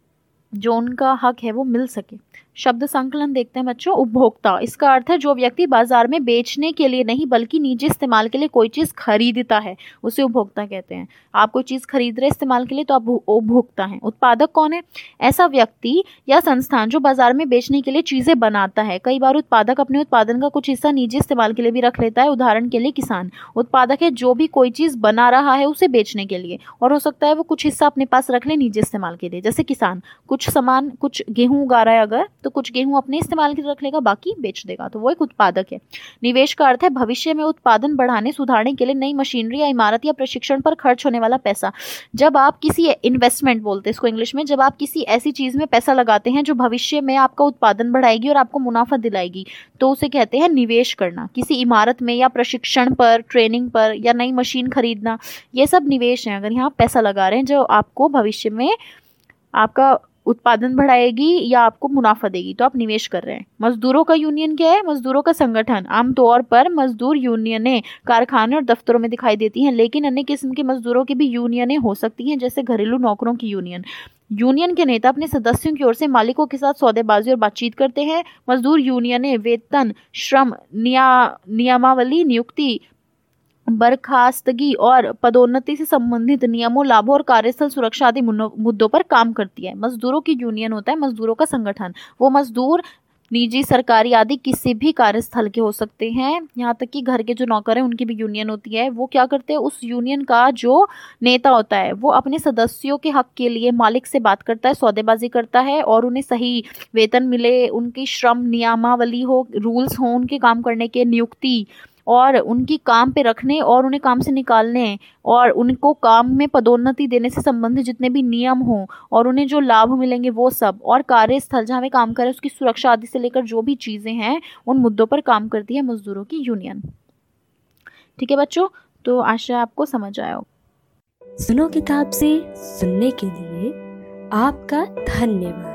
जो उनका हक है वो मिल सके। शब्द संकलन देखते हैं बच्चों। उपभोक्ता, इसका अर्थ है जो व्यक्ति बाजार में बेचने के लिए नहीं बल्कि निजी इस्तेमाल के लिए कोई चीज़ खरीदता है, उसे उपभोक्ता कहते हैं। आप कोई चीज़ खरीद रहे इस्तेमाल के लिए तो आप उपभोक्ता हैं। उत्पादक कौन है? ऐसा व्यक्ति या संस्थान जो बाजार में बेचने के लिए चीज़ें बनाता है। कई बार उत्पादक अपने उत्पादन का कुछ हिस्सा निजी इस्तेमाल के लिए भी रख लेता है। उदाहरण के लिए किसान उत्पादक है जो भी कोई चीज़ बना रहा है उसे बेचने के लिए, और हो सकता है वो कुछ हिस्सा अपने पास रख ले निजी इस्तेमाल के लिए। जैसे किसान कुछ सामान, कुछ गेहूं उगा रहा है अगर, तो कुछ गेहूं अपने इस्तेमाल के लिए रख लेगा, बाकी बेच देगा, तो वो एक उत्पादक है। निवेश का अर्थ है भविष्य में उत्पादन बढ़ाने, सुधारने के लिए नई मशीनरी या इमारत या प्रशिक्षण पर खर्च होने वाला पैसा। जब आप किसी इन्वेस्टमेंट बोलते हैं इसको इंग्लिश में, जब आप किसी ऐसी चीज में पैसा लगाते हैं जो भविष्य में आपका उत्पादन बढ़ाएगी और आपको मुनाफा दिलाएगी, तो उसे कहते हैं निवेश करना। किसी इमारत में या प्रशिक्षण पर, ट्रेनिंग पर या नई मशीन खरीदना, ये सब निवेश है। अगर यहाँ पैसा लगा रहे हैं जो आपको भविष्य में आपका उत्पादन बढ़ाएगी या आपको मुनाफा देगी, तो आप निवेश कर रहे हैं। मजदूरों का यूनियन क्या है? मजदूरों का संगठन। आमतौर पर मजदूर यूनियनें कारखाने और दफ्तरों में दिखाई देती हैं, लेकिन अन्य किस्म के मजदूरों की भी यूनियनें हो सकती हैं, जैसे घरेलू नौकरों की यूनियन। यूनियन के नेता अपने सदस्यों की ओर से मालिकों के साथ सौदेबाजी और बातचीत करते हैं। मजदूर यूनियनें वेतन, श्रम, निया, नियमावली, नियुक्ति, बर्खास्तगी और पदोन्नति से संबंधित नियमों, लाभों और कार्यस्थल सुरक्षा आदि मुद्दों पर काम करती है। मजदूरों की यूनियन होता है मजदूरों का संगठन। वो मजदूर निजी, सरकारी आदि किसी भी कार्यस्थल के हो सकते हैं, यहाँ तक कि घर के जो नौकर हैं उनकी भी यूनियन होती है। वो क्या करते हैं, उस यूनियन का जो नेता होता है वो अपने सदस्यों के हक के लिए मालिक से बात करता है, सौदेबाजी करता है और उन्हें सही वेतन मिले, उनकी श्रम नियमावली हो, रूल्स हो उनके काम करने के, नियुक्ति और उनकी काम पे रखने और उन्हें काम से निकालने और उनको काम में पदोन्नति देने से संबंधित जितने भी नियम हों और उन्हें जो लाभ मिलेंगे वो सब, और कार्यस्थल जहाँ वे काम करें उसकी सुरक्षा आदि से लेकर जो भी चीज़ें हैं उन मुद्दों पर काम करती है मजदूरों की यूनियन। ठीक है बच्चों, तो आशा आपको समझ आया हो। सुनो किताब से सुनने के लिए आपका धन्यवाद।